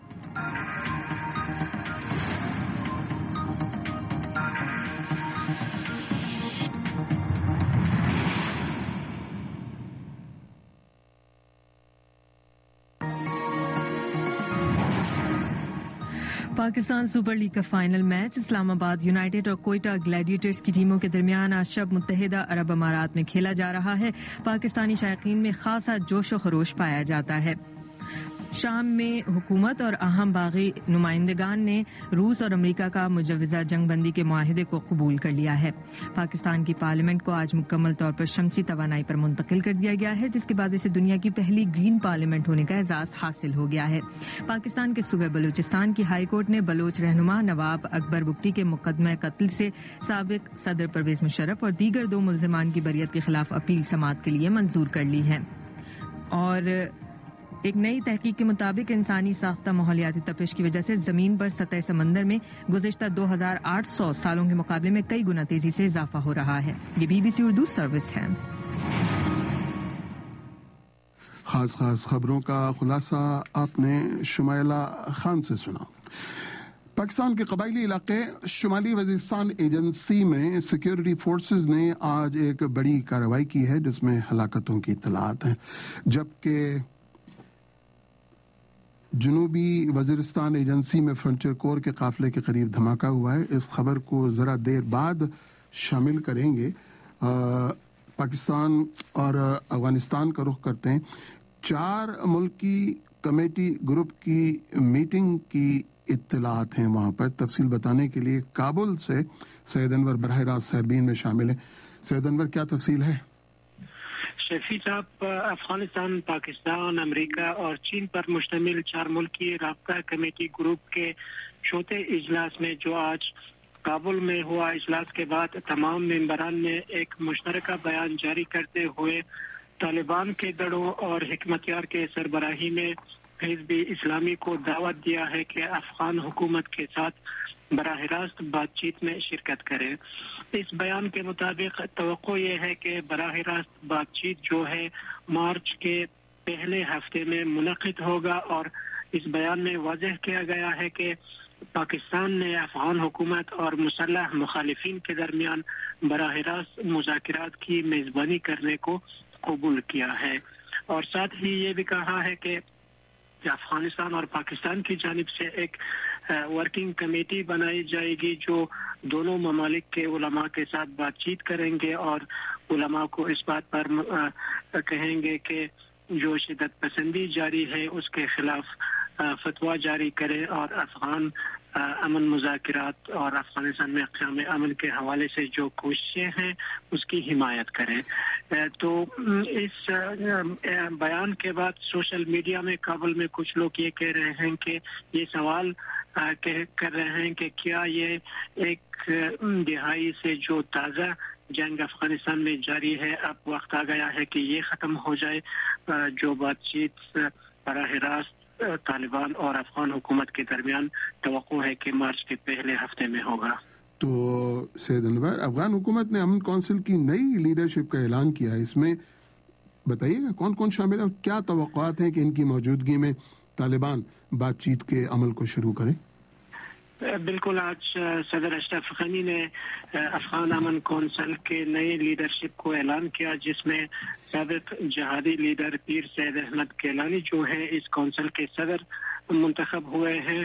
پاکستان سپر لیگ کا final match Islamabad United اور کوئٹہ گلیڈیٹرز کی ٹیموں کے درمیان آج شب متحدہ عرب امارات میں کھیلا جا رہا ہے. پاکستانی شائقین میں خاصا جوش و خروش پایا جاتا ہے. شام میں حکومت اور اہم باغی نمائندگان نے روس اور امریکہ کا مجوزہ جنگ بندی کے معاہدے کو قبول کر لیا ہے. پاکستان کی پارلیمنٹ کو آج مکمل طور پر شمسی توانائی پر منتقل کر دیا گیا ہے، جس کے بعد اسے دنیا کی پہلی گرین پارلیمنٹ ہونے کا اعزاز حاصل ہو گیا ہے. پاکستان کے صوبہ بلوچستان کی ہائی کورٹ نے بلوچ رہنما نواب اکبر بگٹی کے مقدمہ قتل سے سابق صدر پرویز مشرف اور دیگر دو ملزمان کی بریت کے خلاف اپیل سماعت کے لیے منظور کر لی ہے. اور ایک نئی تحقیق کے مطابق انسانی ساختہ ماحولیاتی تپش کی وجہ سے زمین پر سطح سمندر میں گزشتہ دو ہزار آٹھ سو سالوں کے مقابلے میں کئی گنا تیزی سے اضافہ ہو رہا ہے. یہ B B C Urdu service ہے. خاص خاص خبروں کا خلاصہ آپ نے شمائلہ خان سے سنا. پاکستان کے قبائلی علاقے شمالی وزیرستان ایجنسی میں سیکیورٹی فورسز نے آج ایک بڑی کارروائی کی ہے جس میں ہلاکتوں کی اطلاعات ہیں، جبکہ جنوبی وزیرستان ایجنسی میں فرنٹیئر کور کے قافلے کے قریب دھماکہ ہوا ہے. اس خبر کو ذرا دیر بعد شامل کریں گے. پاکستان اور افغانستان کا رخ کرتے ہیں. چار ملکی کمیٹی گروپ کی میٹنگ کی اطلاعات ہیں وہاں پر. تفصیل بتانے کے لیے کابل سے سید انور براہ راست سربین میں شامل ہیں. سید انور، کیا تفصیل ہے؟ شفیع صاحب، افغانستان، پاکستان، امریکہ اور چین پر مشتمل چار ملکی رابطہ کمیٹی گروپ کے چوتھے اجلاس میں جو آج کابل میں ہوا، اجلاس کے بعد تمام ممبران نے ایک مشترکہ بیان جاری کرتے ہوئے طالبان کے دڑوں اور حکمتیار کے سربراہی میں حزب اسلامی کو دعوت دیا ہے کہ افغان حکومت کے ساتھ براہ راست بات چیت میں شرکت کرے. اس بیان کے مطابق توقع یہ ہے کہ براہ راست بات چیت جو ہے مارچ کے پہلے ہفتے میں منعقد ہوگا، اور اس بیان میں واضح کیا گیا ہے کہ پاکستان نے افغان حکومت اور مسلح مخالفین کے درمیان براہ راست مذاکرات کی میزبانی کرنے کو قبول کیا ہے، اور ساتھ ہی یہ بھی کہا ہے کہ افغانستان اور پاکستان کی جانب سے ایک ورکنگ کمیٹی بنائی جائے گی جو دونوں ممالک کے علماء کے ساتھ بات چیت کریں گے اور علماء کو اس بات پر کہیں گے کہ جو شدت پسندی جاری ہے اس کے خلاف فتویٰ جاری کرے اور افغان امن مذاکرات اور افغانستان میں قیام امن کے حوالے سے جو کوششیں ہیں اس کی حمایت کریں. تو اس بیان کے بعد سوشل میڈیا میں کابل میں کچھ لوگ یہ کہہ رہے ہیں کہ یہ سوال کر رہے ہیں کہ کیا یہ ایک دہائی سے جو تازہ جنگ افغانستان میں جاری ہے اب وقت آ گیا ہے کہ یہ ختم ہو جائے، جو بات چیت براہ راست طالبان اور افغان حکومت کے درمیان توقع ہے کہ مارچ کے پہلے ہفتے میں ہوگا. تو سید انور، افغان حکومت نے امن کونسل کی نئی لیڈرشپ کا اعلان کیا ہے، اس میں بتائیے گا کون کون شامل ہے اور کیا توقعات ہیں کہ ان کی موجودگی میں طالبان بات چیت کے عمل کو شروع کریں؟ بالکل، آج صدر اشرف غنی نے افغان امن کونسل کے نئے لیڈرشپ کو اعلان کیا، جس میں سابق جہادی لیڈر پیر سید احمد گیلانی جو ہے اس کونسل کے صدر منتخب ہوئے ہیں.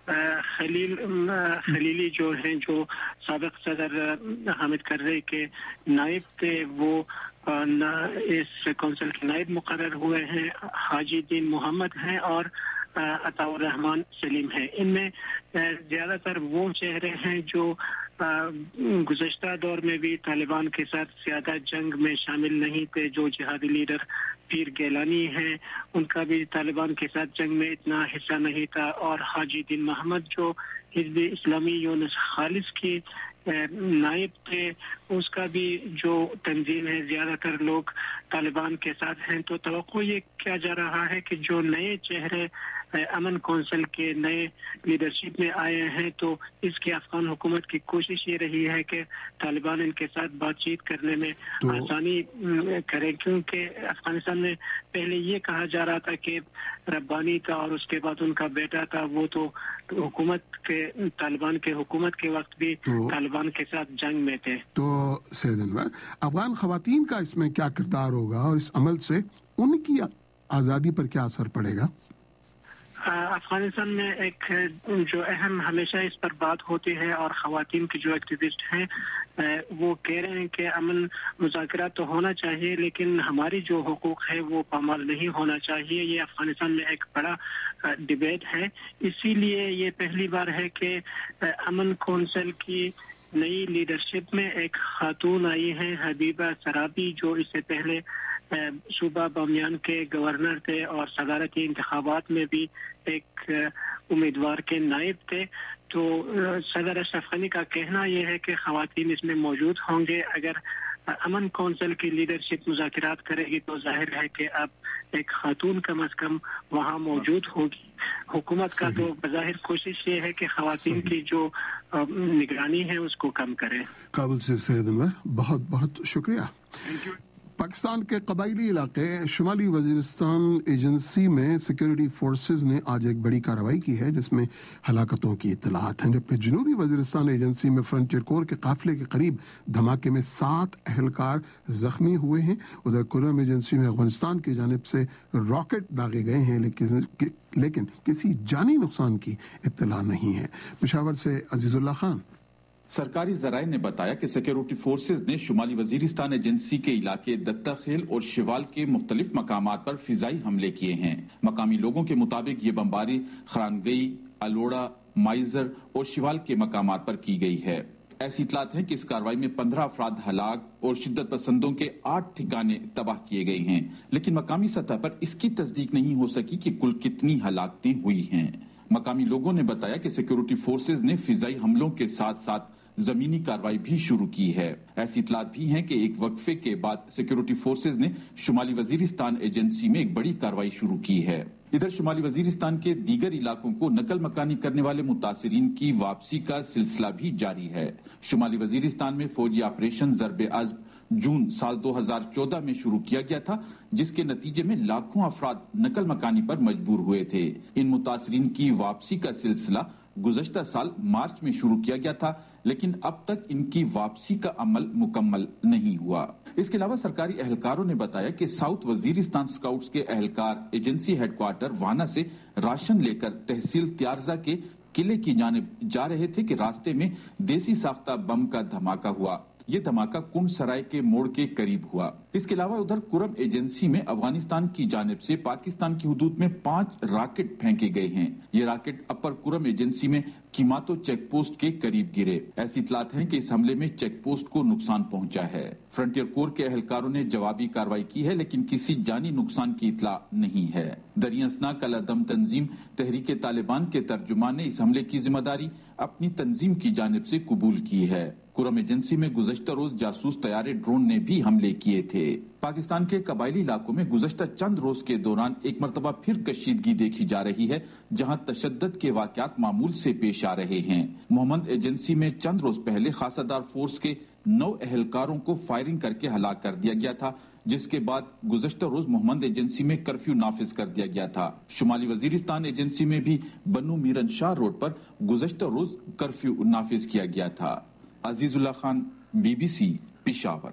خلیل خلیلی جو ہیں جو سابق صدر حامد کرزئی کے نائب تھے وہ اس کونسل کے نائب مقرر ہوئے ہیں. حاجی دین محمد ہیں اور عطاء الرحمان سلیم ہے. ان میں زیادہ تر وہ چہرے ہیں جو گزشتہ دور میں بھی طالبان کے ساتھ زیادہ جنگ میں شامل نہیں تھے. جو جہادی لیڈر پیر گیلانی ہیں ان کا بھی طالبان کے ساتھ جنگ میں اتنا حصہ نہیں تھا، اور حاجی دین محمد جو حزب اسلامی یونس خالص کی نائب تھے اس کا بھی جو تنظیم ہے زیادہ تر لوگ طالبان کے ساتھ ہیں. تو توقع یہ کیا جا رہا ہے کہ جو نئے چہرے امن کونسل کے نئے لیڈرشپ میں آئے ہیں تو اس کی افغان حکومت کی کوشش یہ رہی ہے کہ طالبان ان کے ساتھ بات چیت کرنے میں آسانی کرے، کیونکہ افغانستان میں پہلے یہ کہا جا رہا تھا کہ ربانی تھا اور اس کے بعد ان کا بیٹا تھا، وہ تو حکومت کے طالبان کے حکومت کے وقت بھی طالبان کے ساتھ جنگ میں تھے. تو سید انور، افغان خواتین کا اس میں کیا کردار ہوگا اور اس عمل سے ان کی آزادی پر کیا اثر پڑے گا؟ افغانستان میں ایک جو اہم ہمیشہ اس پر بات ہوتی ہے اور خواتین کی جو ایکٹیوسٹ ہیں وہ کہہ رہے ہیں کہ امن مذاکرات تو ہونا چاہیے لیکن ہماری جو حقوق ہے وہ پامال نہیں ہونا چاہیے. یہ افغانستان میں ایک بڑا ڈیبیٹ ہے. اسی لیے یہ پہلی بار ہے کہ امن کونسل کی نئی لیڈرشپ میں ایک خاتون آئی ہیں حبیبہ سرابی, جو اس سے پہلے صوبہ بامیان کے گورنر تھے اور صدارتی انتخابات میں بھی ایک امیدوار کے نائب تھے. تو صدر اشرف غنی کا کہنا یہ ہے کہ خواتین اس میں موجود ہوں گے. اگر امن کونسل کی لیڈرشپ مذاکرات کرے گی تو ظاہر ہے کہ اب ایک خاتون کم از کم وہاں موجود ہوگی. حکومت کا تو بظاہر کوشش یہ ہے کہ خواتین کی جو نگرانی ہے اس کو کم کرے. کابل سے سید انور, بہت بہت شکریہ. پاکستان کے قبائلی علاقے شمالی وزیرستان ایجنسی میں سیکیورٹی فورسز نے آج ایک بڑی کارروائی کی ہے جس میں ہلاکتوں کی اطلاعات ہیں, جبکہ جنوبی وزیرستان ایجنسی میں فرنٹیئر کور کے قافلے کے قریب دھماکے میں سات اہلکار زخمی ہوئے ہیں. ادھر کرم ایجنسی میں افغانستان کی جانب سے راکٹ داغے گئے ہیں لیکن کسی جانی نقصان کی اطلاع نہیں ہے. پشاور سے عزیز اللہ خان. سرکاری ذرائع نے بتایا کہ سیکیورٹی فورسز نے شمالی وزیرستان ایجنسی کے علاقے دتہ خیل اور شوال کے مختلف مقامات پر فضائی حملے کیے ہیں. مقامی لوگوں کے مطابق یہ بمباری خرانگئی, الوڑا, مائزر اور شوال کے مقامات پر کی گئی ہے. ایسی اطلاعات ہیں کہ اس کارروائی میں پندرہ افراد ہلاک اور شدت پسندوں کے آٹھ ٹھکانے تباہ کیے گئے ہیں, لیکن مقامی سطح پر اس کی تصدیق نہیں ہو سکی کہ کل کتنی ہلاکتیں ہوئی ہیں. مقامی لوگوں نے بتایا کہ سیکیورٹی فورسز نے فضائی حملوں کے ساتھ ساتھ زمینی کارروائی بھی شروع کی ہے. ایسی اطلاعات بھی ہیں کہ ایک وقفے کے بعد سیکیورٹی فورسز نے شمالی وزیرستان ایجنسی میں ایک بڑی کارروائی شروع کی ہے. ادھر شمالی وزیرستان کے دیگر علاقوں کو نقل مکانی کرنے والے متاثرین کی واپسی کا سلسلہ بھی جاری ہے. شمالی وزیرستان میں فوجی آپریشن ضرب عزم جون سال دو ہزار چودہ میں شروع کیا گیا تھا, جس کے نتیجے میں لاکھوں افراد نقل مکانی پر مجبور ہوئے تھے. ان متاثرین کی واپسی کا سلسلہ گزشتہ سال مارچ میں شروع کیا گیا تھا, لیکن اب تک ان کی واپسی کا عمل مکمل نہیں ہوا. اس کے علاوہ سرکاری اہلکاروں نے بتایا کہ ساؤتھ وزیرستان سکاؤٹس کے اہلکار ایجنسی ہیڈ کوارٹر وانا سے راشن لے کر تحصیل تیارزہ کے قلعے کی جانب جا رہے تھے کہ راستے میں دیسی ساختہ بم کا دھماکہ ہوا. یہ دھماکہ کنڈ سرائے کے موڑ کے قریب ہوا. اس کے علاوہ ادھر کرم ایجنسی میں افغانستان کی جانب سے پاکستان کی حدود میں پانچ راکٹ پھینکے گئے ہیں. یہ راکٹ اپر کرم ایجنسی میں کیماتو چیک پوسٹ کے قریب گرے. ایسی اطلاعات ہیں کہ اس حملے میں چیک پوسٹ کو نقصان پہنچا ہے. فرنٹیئر کور کے اہلکاروں نے جوابی کارروائی کی ہے, لیکن کسی جانی نقصان کی اطلاع نہیں ہے. دریا اسناک العدم تنظیم تحریک طالبان کے ترجمان نے اس حملے کی ذمہ داری اپنی تنظیم کی جانب سے قبول کی ہے. کرم ایجنسی میں گزشتہ روز جاسوس طیارے ڈرون نے بھی حملے کیے تھے. پاکستان کے قبائلی علاقوں میں گزشتہ چند روز کے دوران ایک مرتبہ پھر کشیدگی دیکھی جا رہی ہے, جہاں تشدد کے واقعات معمول سے پیش آ رہے ہیں. محمد ایجنسی میں چند روز پہلے خاصہ دار فورس کے نو اہلکاروں کو فائرنگ کر کے ہلاک کر دیا گیا تھا, جس کے بعد گزشتہ روز محمد ایجنسی میں کرفیو نافذ کر دیا گیا تھا. شمالی وزیرستان ایجنسی میں بھی بنو میرن شاہ روڈ پر گزشتہ روز کرفیو نافذ کیا گیا تھا. Azizullah Khan, B B C, Peshawar.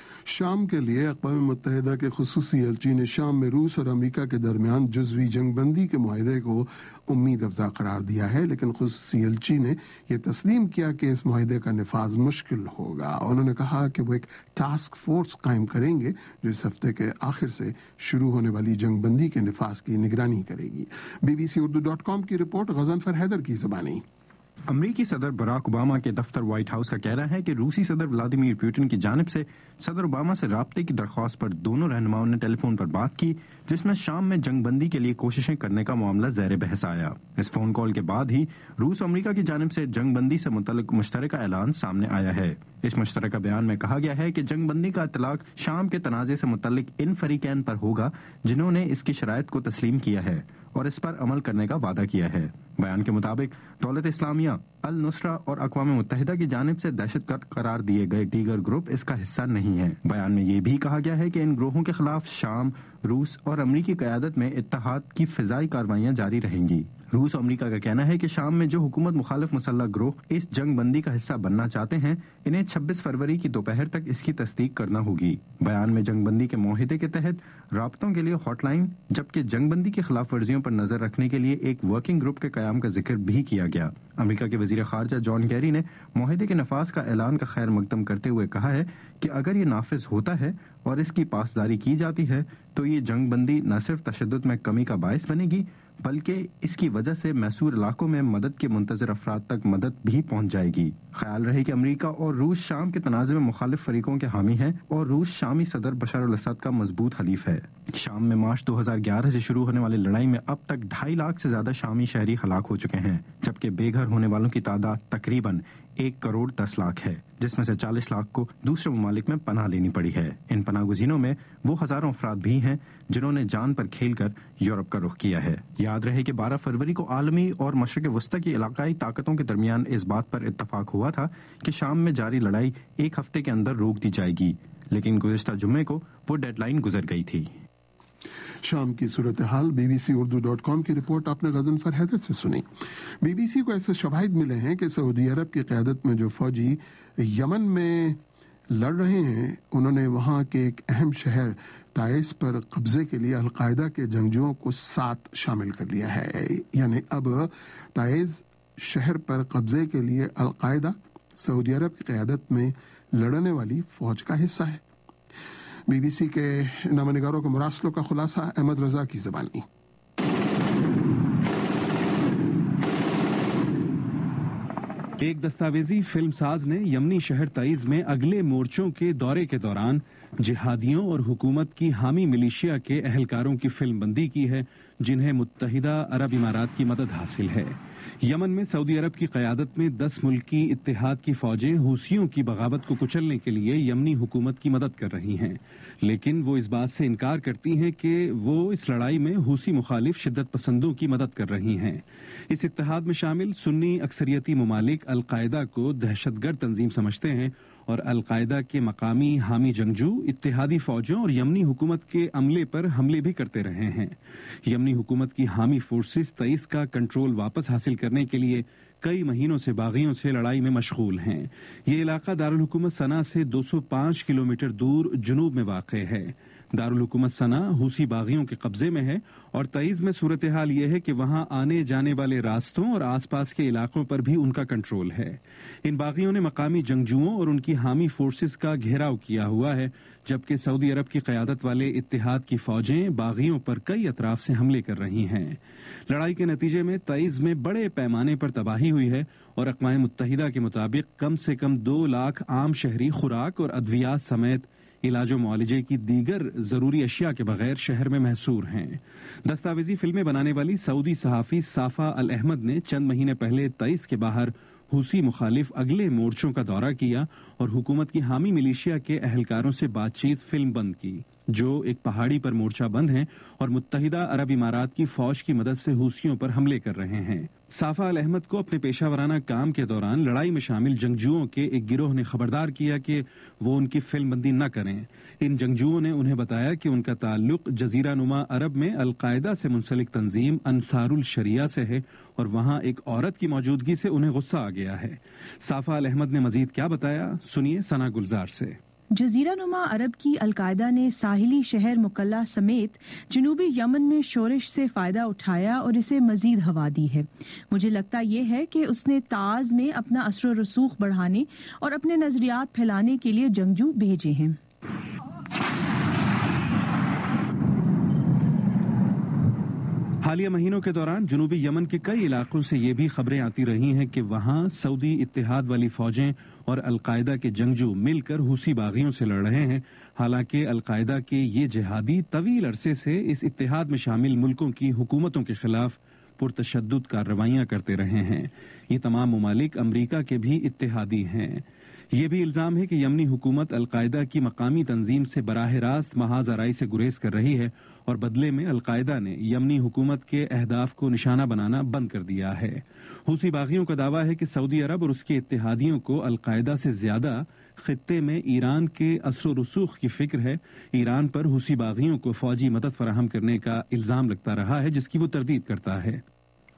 شام کے لیے اقوام متحدہ کے خصوصی ایلچی نے شام میں روس اور امریکہ کے درمیان جزوی جنگ بندی کے معاہدے کو امید افزا قرار دیا ہے, لیکن خصوصی ایلچی نے یہ تسلیم کیا کہ اس معاہدے کا نفاذ مشکل ہوگا. انہوں نے کہا کہ وہ ایک ٹاسک فورس قائم کریں گے جو اس ہفتے کے آخر سے شروع ہونے والی جنگ بندی کے نفاذ کی نگرانی کرے گی. B B C Urdu dot com کی رپورٹ, غضنفر حیدر کی زبانی. امریکی صدر براک اوباما کے دفتر وائٹ ہاؤس کا کہنا ہے کہ روسی صدر ولادیمیر پوٹن کی جانب سے صدر اوباما سے رابطے کی درخواست پر دونوں رہنماؤں نے ٹیلی فون پر بات کی, جس میں شام میں جنگ بندی کے لیے کوششیں کرنے کا معاملہ زیر بحث آیا. اس فون کال کے بعد ہی روس اور امریکہ کی جانب سے جنگ بندی سے متعلق مشترکہ اعلان سامنے آیا ہے. اس مشترکہ بیان میں کہا گیا ہے کہ جنگ بندی کا اطلاق شام کے تنازع سے متعلق ان فریقین پر ہوگا جنہوں نے اس کی شرائط کو تسلیم کیا ہے اور اس پر عمل کرنے کا وعدہ کیا ہے. بیان کے مطابق دولت اسلامیہ, النصرہ اور اقوام متحدہ کی جانب سے دہشت گرد قرار دیے گئے دیگر گروپ اس کا حصہ نہیں ہیں. بیان میں یہ بھی کہا گیا ہے کہ ان گروہوں کے خلاف شام, روس اور امریکی قیادت میں اتحاد کی فضائی کاروائیاں جاری رہیں گی. روس اور امریکہ کا کہنا ہے کہ شام میں جو حکومت مخالف مسلح گروہ اس جنگ بندی کا حصہ بننا چاہتے ہیں انہیں چھبیس فروری کی دوپہر تک اس کی تصدیق کرنا ہوگی۔ بیان میں جنگ بندی کے معاہدے کے تحت رابطوں کے لیے ہاٹ لائن جبکہ جنگ بندی کی خلاف ورزیوں پر نظر رکھنے کے لیے ایک ورکنگ گروپ کے قیام کا ذکر بھی کیا گیا۔ امریکہ کے وزیر خارجہ جان کیری نے معاہدے کے نفاذ کا اعلان کا خیر مقدم کرتے ہوئے کہا ہے کہ اگر یہ نافذ ہوتا ہے اور اس کی پاسداری کی جاتی ہے تو یہ جنگ بندی نہ صرف تشدد میں کمی کا باعث بنے گی بلکہ اس کی وجہ سے محصور علاقوں میں مدد کے منتظر افراد تک مدد بھی پہنچ جائے گی۔ خیال رہے کہ امریکہ اور روس شام کے تنازع میں مخالف فریقوں کے حامی ہیں اور روس شامی صدر بشار الاسد کا مضبوط حلیف ہے۔ شام میں مارچ دو ہزار گیارہ سے شروع ہونے والی لڑائی میں اب تک ڈھائی لاکھ سے زیادہ شامی شہری ہلاک ہو چکے ہیں جبکہ بے گھر ہونے والوں کی تعداد تقریباً ایک کروڑ دس لاکھ ہے، جس میں سے چالیس لاکھ کو دوسرے ممالک میں پناہ لینی پڑی ہے۔ ان پناہ گزینوں میں وہ ہزاروں افراد بھی ہیں جنہوں نے جان پر کھیل کر یورپ کا رخ کیا ہے۔ یاد رہے کہ بارہ فروری کو عالمی اور مشرق وسطی کی علاقائی طاقتوں کے درمیان اس بات پر اتفاق ہوا تھا کہ شام میں جاری لڑائی ایک ہفتے کے اندر روک دی جائے گی، لیکن گزشتہ جمعے کو وہ ڈیڈ لائن گزر گئی تھی۔ شام کی صورتحال B B C Urdu dot com کی رپورٹ آپ نے غضنفر حیدر سے سنی۔ بی بی سی کو ایسے شواہد ملے ہیں کہ سعودی عرب کی قیادت میں جو فوجی یمن میں لڑ رہے ہیں انہوں نے وہاں کے ایک اہم شہر تعز پر قبضے کے لیے القاعدہ کے جنگجوؤں کو ساتھ شامل کر لیا ہے، یعنی اب تعز شہر پر قبضے کے لیے القاعدہ سعودی عرب کی قیادت میں لڑنے والی فوج کا حصہ ہے۔ بی بی سی کے نامہ نگاروں کے مراسلوں کا خلاصہ احمد رضا کی زبانی۔ ایک دستاویزی فلم ساز نے یمنی شہر تعز میں اگلے مورچوں کے دورے کے دوران جہادیوں اور حکومت کی حامی ملیشیا کے اہلکاروں کی فلم بندی کی ہے جنہیں متحدہ عرب امارات کی مدد حاصل ہے۔ یمن میں سعودی عرب کی قیادت میں دس ملکی اتحاد کی فوجیں حوثیوں کی بغاوت کو کچلنے کے لیے یمنی حکومت کی مدد کر رہی ہیں، لیکن وہ اس بات سے انکار کرتی ہیں کہ وہ اس لڑائی میں حوثی مخالف شدت پسندوں کی مدد کر رہی ہیں۔ اس اتحاد میں شامل سنی اکثریتی ممالک القاعدہ کو دہشت گرد تنظیم سمجھتے ہیں اور القاعدہ کے مقامی حامی جنگجو اتحادی فوجوں اور یمنی حکومت کے عملے پر حملے بھی کرتے رہے ہیں۔ یمنی حکومت کی حامی فورسز تعز کا کنٹرول واپس حاصل کرنے کے لیے کئی مہینوں سے باغیوں سے لڑائی میں مشغول ہیں۔ یہ علاقہ دارالحکومت صنعا سے دو سو پانچ کلومیٹر دور جنوب میں واقع ہے۔ دارالحکومت صنعا حوثی باغیوں کے قبضے میں ہے اور تعز میں صورتحال یہ ہے کہ وہاں آنے جانے والے راستوں اور آس پاس کے علاقوں پر بھی ان کا کنٹرول ہے۔ ان باغیوں نے مقامی جنگجوؤں اور ان کی حامی فورسز کا گھیراؤ کیا ہوا ہے، جبکہ سعودی عرب کی قیادت والے اتحاد کی فوجیں باغیوں پر کئی اطراف سے حملے کر رہی ہیں۔ لڑائی کے نتیجے میں تعز میں بڑے پیمانے پر تباہی ہوئی ہے اور اقوام متحدہ کے مطابق کم سے کم دو لاکھ عام شہری خوراک اور ادویات سمیت علاج و معالجے کی دیگر ضروری اشیاء کے بغیر شہر میں محصور ہیں۔ دستاویزی فلمیں بنانے والی سعودی صحافی صافا الاحمد نے چند مہینے پہلے تعز کے باہر حوثی مخالف اگلے مورچوں کا دورہ کیا اور حکومت کی حامی ملیشیا کے اہلکاروں سے بات چیت فلم بند کی، جو ایک پہاڑی پر مورچہ بند ہیں اور متحدہ عرب امارات کی فوج کی مدد سے حوثیوں پر حملے کر رہے ہیں۔ صافا الاحمد کو اپنے پیشہ ورانہ کام کے دوران لڑائی میں شامل جنگجوؤں کے ایک گروہ نے خبردار کیا کہ وہ ان کی فلم بندی نہ کریں۔ ان جنگجوؤں نے انہیں بتایا کہ ان کا تعلق جزیرہ نما عرب میں القاعدہ سے منسلک تنظیم انصار الشریعہ سے ہے اور وہاں ایک عورت کی موجودگی سے انہیں غصہ آ گیا ہے۔ صافا الاحمد نے مزید کیا بتایا، سنیے ثنا گلزار سے۔ جزیرہ نما عرب کی القاعدہ نے ساحلی شہر مکلا سمیت جنوبی یمن میں شورش سے فائدہ اٹھایا اور اسے مزید ہوا دی ہے۔ مجھے لگتا یہ ہے کہ اس نے تعز میں اپنا اثر و رسوخ بڑھانے اور اپنے نظریات پھیلانے کے لیے جنگجو بھیجے ہیں۔ حالیہ مہینوں کے دوران جنوبی یمن کے کئی علاقوں سے یہ بھی خبریں آتی رہی ہیں کہ وہاں سعودی اتحاد والی فوجیں اور القاعدہ کے جنگجو مل کر حوثی باغیوں سے لڑ رہے ہیں، حالانکہ القاعدہ کے یہ جہادی طویل عرصے سے اس اتحاد میں شامل ملکوں کی حکومتوں کے خلاف پرتشدد کارروائیاں کرتے رہے ہیں۔ یہ تمام ممالک امریکہ کے بھی اتحادی ہیں۔ یہ بھی الزام ہے کہ یمنی حکومت القاعدہ کی مقامی تنظیم سے براہ راست محاذ آرائی سے گریز کر رہی ہے اور بدلے میں القاعدہ نے یمنی حکومت کے اہداف کو نشانہ بنانا بند کر دیا ہے۔ حوثی باغیوں کا دعویٰ ہے کہ سعودی عرب اور اس کے اتحادیوں کو القاعدہ سے زیادہ خطے میں ایران کے اثر و رسوخ کی فکر ہے۔ ایران پر حوثی باغیوں کو فوجی مدد فراہم کرنے کا الزام لگتا رہا ہے، جس کی وہ تردید کرتا ہے۔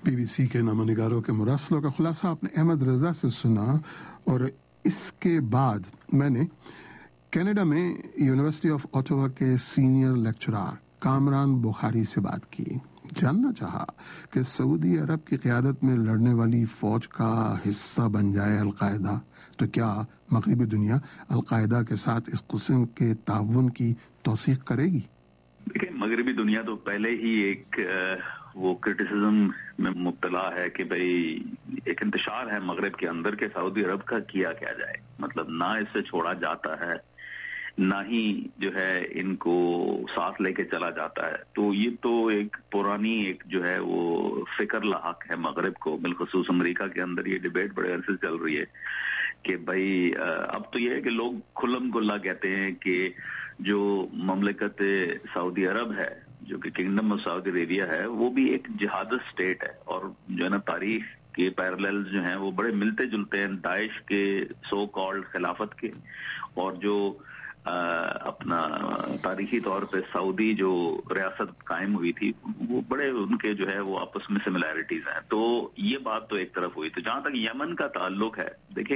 بی بی سی کے نامہ نگاروں کے مراسلوں کا خلاصہ آپ نے احمد رضا سے سنا، اور اس کے بعد میں نے کینیڈا میں یونیورسٹی آف اوٹاوا کے سینئر لیکچرار کامران بخاری سے بات کی، جاننا چاہا کہ سعودی عرب کی قیادت میں لڑنے والی فوج کا حصہ بن جائے القاعدہ تو کیا مغربی دنیا القاعدہ کے ساتھ اس قسم کے تعاون کی توثیق کرے گی؟ دیکھیں، مغربی دنیا تو پہلے ہی ایک وہ کرٹیسزم میں مبتلا ہے کہ بھئی ایک انتشار ہے مغرب کے اندر کہ سعودی عرب کا کیا کیا جائے، مطلب نہ اس سے چھوڑا جاتا ہے نہ ہی جو ہے ان کو ساتھ لے کے چلا جاتا ہے. تو یہ تو ایک پرانی ایک جو ہے وہ فکر لاحق ہے مغرب کو، بالخصوص امریکہ کے اندر یہ ڈیبیٹ بڑے عرصے چل رہی ہے کہ بھائی اب تو یہ ہے کہ لوگ کھلم کھلا کہتے ہیں کہ جو مملکت سعودی عرب ہے، جو کہ کنگڈم آف سعودی عربیہ ہے، وہ بھی ایک جہادست اسٹیٹ ہے، اور جو ہے نا تاریخ کے پیرلیلز جو ہیں وہ بڑے ملتے جلتے ہیں داعش کے سو کالڈ خلافت کے، اور جو اپنا تاریخی طور پہ سعودی جو ریاست قائم ہوئی تھی وہ بڑے ان کے جو ہے وہ آپس میں سملیرٹیز ہیں. تو یہ بات تو ایک طرف ہوئی. تو جہاں تک یمن کا تعلق ہے، دیکھیں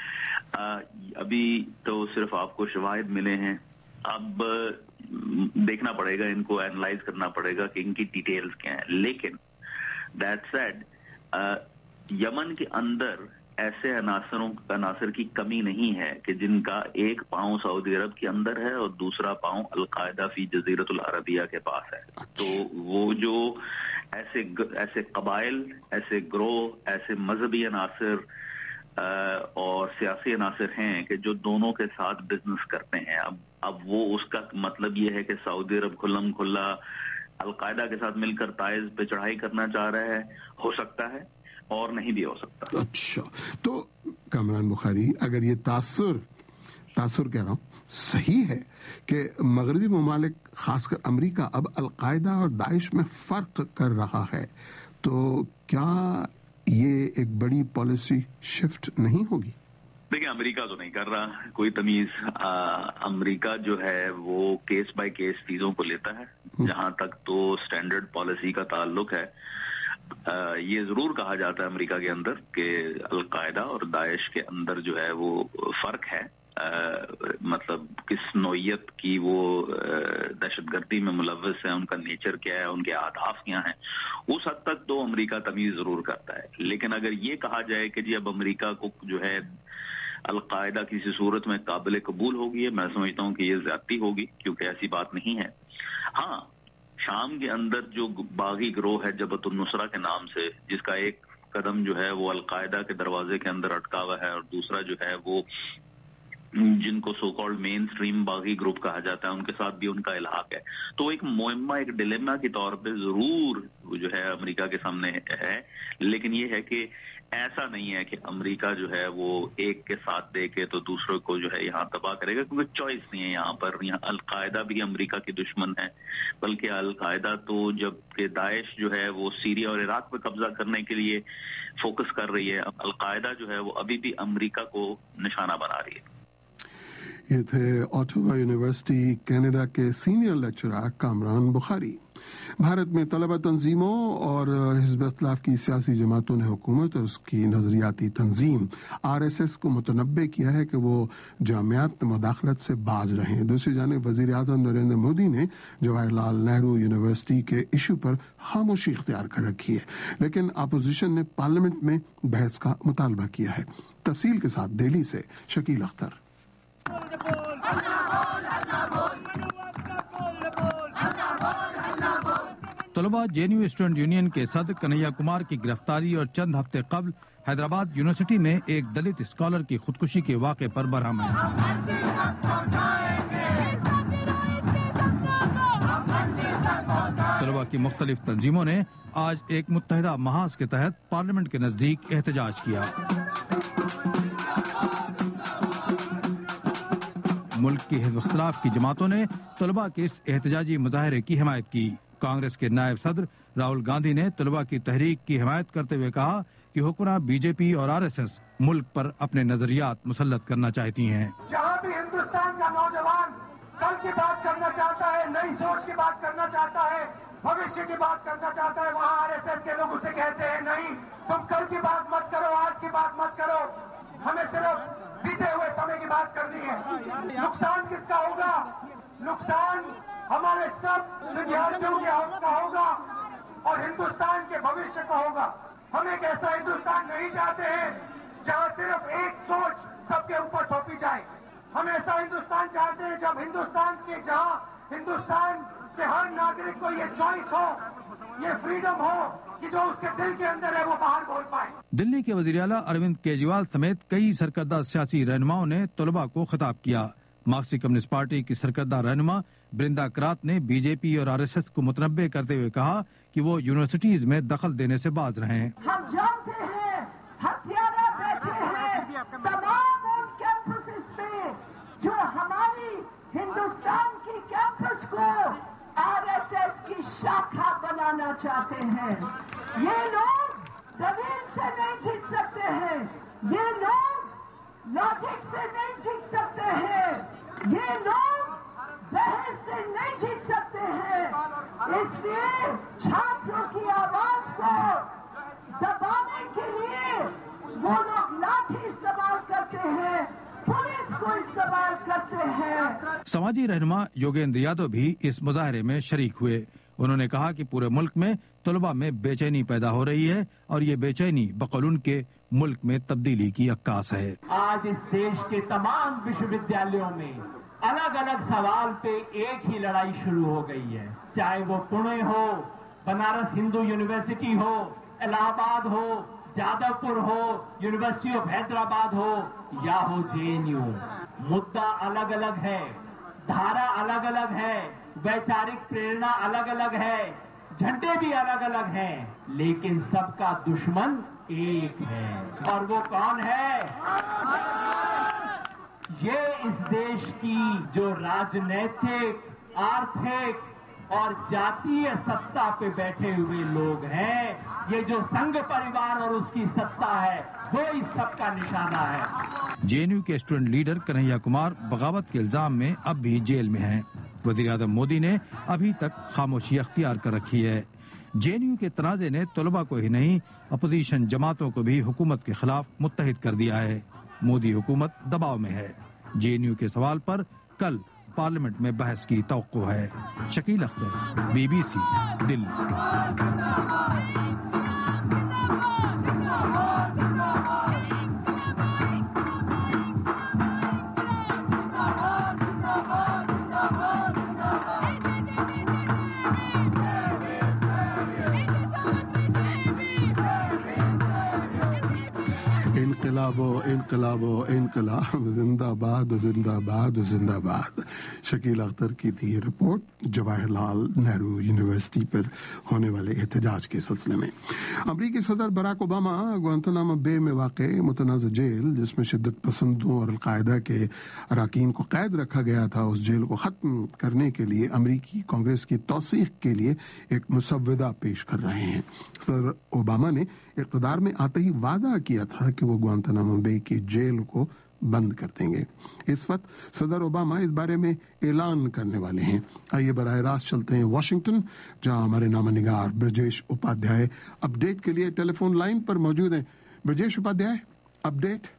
ابھی تو صرف آپ کو شواہد ملے ہیں، اب دیکھنا پڑے گا، ان کو اینالائز کرنا پڑے گا کہ ان کی ڈیٹیلز کیا ہیں. لیکن دیٹ سیڈ یمن کے اندر ایسے عناصروں عناصر کی کمی نہیں ہے کہ جن کا ایک پاؤں سعودی عرب کے اندر ہے اور دوسرا پاؤں القاعدہ فی جزیرۃ العربیہ کے پاس ہے. تو وہ جو ایسے ایسے قبائل، ایسے گروہ، ایسے مذہبی عناصر اور سیاسی عناصر ہیں کہ جو دونوں کے ساتھ بزنس کرتے ہیں. اب اب وہ اس کا مطلب یہ ہے کہ سعودی عرب کھلم کھلا القاعدہ کے ساتھ مل کر تائز پہ چڑھائی کرنا چاہ رہا ہے، ہو سکتا ہے اور نہیں بھی ہو سکتا. اچھا، تو کامران بخاری، اگر یہ تاثر تاثر کہہ رہا ہوں صحیح ہے کہ مغربی ممالک خاص کر امریکہ اب القاعدہ اور داعش میں فرق کر رہا ہے، تو کیا یہ ایک بڑی پالیسی شفٹ نہیں ہوگی؟ دیکھیں، امریکہ تو نہیں کر رہا کوئی تمیز. امریکہ جو ہے وہ کیس بائی کیس چیزوں کو لیتا ہے. جہاں تک تو اسٹینڈرڈ پالیسی کا تعلق ہے، یہ ضرور کہا جاتا ہے امریکہ کے اندر کہ القاعدہ اور داعش کے اندر جو ہے وہ فرق ہے، مطلب کس نوعیت کی وہ دہشت گردی میں ملوث ہے، ان کا نیچر کیا ہے، ان کے اہداف کیا ہیں. اس حد تک تو امریکہ تمیز ضرور کرتا ہے. لیکن اگر یہ کہا جائے کہ جی اب امریکہ کو جو ہے القاعدہ کسی صورت میں قابل قبول ہوگی، میں سمجھتا ہوں کہ یہ زیادتی ہوگی، کیونکہ ایسی بات نہیں ہے. ہاں، شام کے اندر جو باغی گروہ ہے جبہت النصرہ کے نام سے، جس کا ایک قدم جو ہے وہ القاعدہ کے دروازے کے اندر اٹکا ہوا ہے اور دوسرا جو ہے وہ جن کو سو کالڈ مین سٹریم باغی گروپ کہا جاتا ہے، ان کے ساتھ بھی ان کا الحاق ہے. تو ایک معمہ، ایک ڈیلیما کے طور پہ ضرور جو ہے امریکہ کے سامنے ہے. لیکن یہ ہے کہ ایسا نہیں ہے کہ امریکہ جو ہے وہ ایک کے ساتھ دے کے تو دوسروں کو جو ہے یہاں تباہ کرے گا، کیونکہ چوائس نہیں ہے یہاں پر. یہاں القاعدہ بھی امریکہ کی دشمن ہے، بلکہ القاعدہ تو جب کہ داعش جو ہے وہ سیریا اور عراق پہ قبضہ کرنے کے لیے فوکس کر رہی ہے، القاعدہ جو ہے وہ ابھی بھی امریکہ کو نشانہ بنا رہی ہے. یہ تھے اوٹاوا یونیورسٹی کینیڈا کے سینئر لیکچرر کامران بخاری. بھارت میں طلبہ تنظیموں اور حزب اختلاف کی سیاسی جماعتوں نے حکومت اور اس کی نظریاتی تنظیم آر ایس ایس کو متنبع کیا ہے کہ وہ جامعات مداخلت سے باز رہیں. دوسری جانب وزیر اعظم نریندر مودی نے جواہر لال نہرو یونیورسٹی کے ایشو پر خاموشی اختیار کر رکھی ہے، لیکن اپوزیشن نے پارلیمنٹ میں بحث کا مطالبہ کیا ہے. تفصیل کے ساتھ دہلی سے شکیل اختر. طلبہ J N U student union کے صدر کنہیا کمار کی گرفتاری اور چند ہفتے قبل حیدرآباد یونیورسٹی میں ایک دلت اسکالر کی خودکشی کے واقعے پر برہم ہے. طلبہ کی مختلف تنظیموں نے آج ایک متحدہ محاذ کے تحت پارلیمنٹ کے نزدیک احتجاج کیا. ملک کی حزب اختلاف کی جماعتوں نے طلباء کے اس احتجاجی مظاہرے کی حمایت کی. کانگریس کے نائب صدر راہل گاندھی نے طلباء کی تحریک کی حمایت کرتے ہوئے کہا کہ حکمراں بی جے پی اور آر ایس ایس ملک پر اپنے نظریات مسلط کرنا چاہتی ہیں. جہاں بھی ہندوستان کا نوجوان کل کی بات کرنا چاہتا ہے، نئی سوچ کی بات کرنا چاہتا ہے، भविष्य की बात करना चाहता है, वहाँ आरएसएस के लोग उसे कहते हैं नहीं, तुम कल की बात मत करो, आज की बात मत करो, हमें सिर्फ बीते हुए समय की बात करनी है। नुकसान किसका होगा? नुकसान हमारे सब विद्यार्थियों का होगा और हिंदुस्तान के भविष्य का होगा। हम एक ऐसा हिंदुस्तान नहीं चाहते हैं जहाँ सिर्फ एक सोच सबके ऊपर थोपी जाए। हम ऐसा हिंदुस्तान चाहते हैं जब हिंदुस्तान के जहाँ हिंदुस्तान के हर नागरिक को ये चॉइस हो, ये फ्रीडम हो कि जो उसके दिल के अंदर है वो बाहर बोल पाए। दिल्ली के वजीर आला अरविंद केजरीवाल समेत कई सरकर्दा सियासी रहनुमाओं ने तलबा को खिताब किया। मार्क्सिस्ट कम्युनिस्ट पार्टी की सरकर्दा रहनुमा बृंदा करात ने बीजेपी और आरएसएस को मुतनब्बे करते हुए कहा कि वो यूनिवर्सिटीज में दखल देने से बाज रहें। हम जानते हैं हथियारा बैठे हैं तमाम उन कैंपसेस में जो हमारी हिंदुस्तान की कैंपस को आरएसएस की शाखा बनाना चाहते हैं। ये लोग दलील से नहीं जीत सकते हैं, ये लोग लॉजिक से नहीं जीत सकते हैं, ये लोग बहस से नहीं जीत सकते हैं। इसलिए छात्रों की आवाज को दबाने के लिए वो लोग लाठी इस्तेमाल करते हैं, पुलिस को इस्तेमाल करते हैं। समाजी रहनुमा योगेंद्र यादव भी इस मुजाहरे में शरीक हुए। उन्होंने कहा कि पूरे मुल्क में तलबा में बेचैनी पैदा हो रही है और ये बेचैनी बकौल उनके मुल्क में तब्दीली की अक्कास है। आज इस देश के तमाम विश्वविद्यालयों में अलग अलग सवाल पे एक ही लड़ाई शुरू हो गई है, चाहे वो पुणे हो, बनारस हिंदू यूनिवर्सिटी हो, इलाहाबाद हो, जादवपुर हो, यूनिवर्सिटी ऑफ हैदराबाद हो या हो जेएनयू। मुद्दा अलग अलग है, धारा अलग अलग है, वैचारिक प्रेरणा अलग अलग है, झंडे भी अलग अलग हैं, लेकिन सबका दुश्मन एक है। और वो कौन है? ये इस देश की जो राजनैतिक, आर्थिक और जातीय सत्ता पे बैठे हुए लोग हैं, ये जो संघ परिवार और उसकी सत्ता है, वो इस सब का निशाना है। जेएनयू के स्टूडेंट लीडर कन्हैया कुमार बगावत के इल्जाम में अब भी जेल में हैं। वजीर आज़म मोदी ने अभी तक खामोशी अख्तियार कर रखी है। जेएनयू के तनाजे ने तलबा को ही नहीं, अपोजिशन जमातों को भी हुकूमत के खिलाफ मुत्तहिद कर दिया है। मोदी हुकूमत दबाव में है। जेएनयू के सवाल पर कल पार्लियामेंट में बहस की तवक्को है। शकील अख्तर, बीबीसी, दिल्ली। इनकलाबो इनकलाबो इनकलाब, जिंदाबाद जिंदाबाद जिंदाबाद। शकील अख्तर की थी ये रिपोर्ट जवाहरलाल नेहरू यूनिवर्सिटी पर होने वाले एहतजाज के सिलसिले में। अमरीकी सदर बराक ओबामा गुआंतानामो बे में वाक़े मुतनाज़ जेल जिसमें शिद्दत पसंदों और अलकायदा के अरकान को कैद रखा गया था, उस जेल को ख़त्म करने के लिए अमरीकी कांग्रेस की तौसीक़ के लिए एक मुसव्वदा पेश कर रहे हैं। सदर ओबामा ने इक़्तिदार में आते ही वादा किया था कि वो गुआंतानामो बे की जेल को बंद कर देंगे। इस वक्त सदर ओबामा इस बारे में ऐलान करने वाले हैं। आइए बराह रास्त चलते हैं वॉशिंगटन, जहां हमारे नामनिगार ब्रजेश उपाध्याय अपडेट के लिए टेलीफोन लाइन पर मौजूद हैं। ब्रजेश उपाध्याय, अपडेट।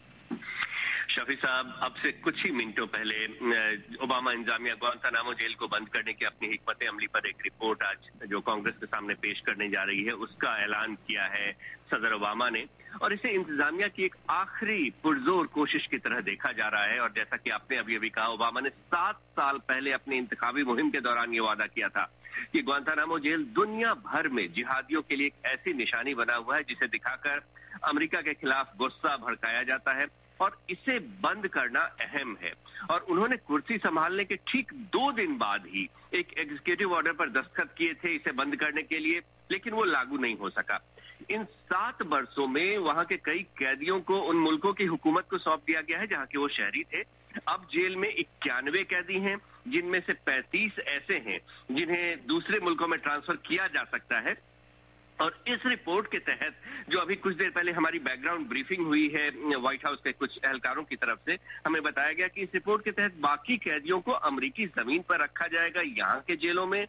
शफी साहब, अब से कुछ ही मिनटों पहले ओबामा इंतजामिया गुआंतानामो जेल को बंद करने की अपनी हिकमत अमली पर एक रिपोर्ट आज जो कांग्रेस के सामने पेश करने जा रही है, उसका ऐलान किया है सदर ओबामा ने, और इसे इंतजामिया की एक आखिरी पुरजोर कोशिश की तरह देखा जा रहा है। और जैसा कि आपने अभी अभी कहा, ओबामा ने सात साल पहले अपनी इंतखाबी मुहिम के दौरान ये वादा किया था कि गुआंतानामो जेल दुनिया भर में जिहादियों के लिए एक ऐसी निशानी बना हुआ है जिसे दिखाकर अमेरिका के खिलाफ गुस्सा भड़काया जाता है और इसे बंद करना अहम है। और उन्होंने कुर्सी संभालने के ठीक दो दिन बाद ही एक एग्जीक्यूटिव ऑर्डर पर दस्तखत किए थे इसे बंद करने के लिए, लेकिन वो लागू नहीं हो सका। इन सात बरसों में वहां के कई कैदियों को उन मुल्कों की हुकूमत को सौंप दिया गया है जहां के वो शहरी थे। अब जेल में इक्यानवे कैदी हैं, जिनमें से पैंतीस ऐसे हैं जिन्हें दूसरे मुल्कों में ट्रांसफर किया जा सकता है। और इस रिपोर्ट के तहत जो अभी कुछ देर पहले हमारी बैकग्राउंड ब्रीफिंग हुई है व्हाइट हाउस के कुछ एहलकारों की तरफ से, हमें बताया गया कि इस रिपोर्ट के तहत बाकी कैदियों को अमेरिकी जमीन पर रखा जाएगा, यहाँ के जेलों में,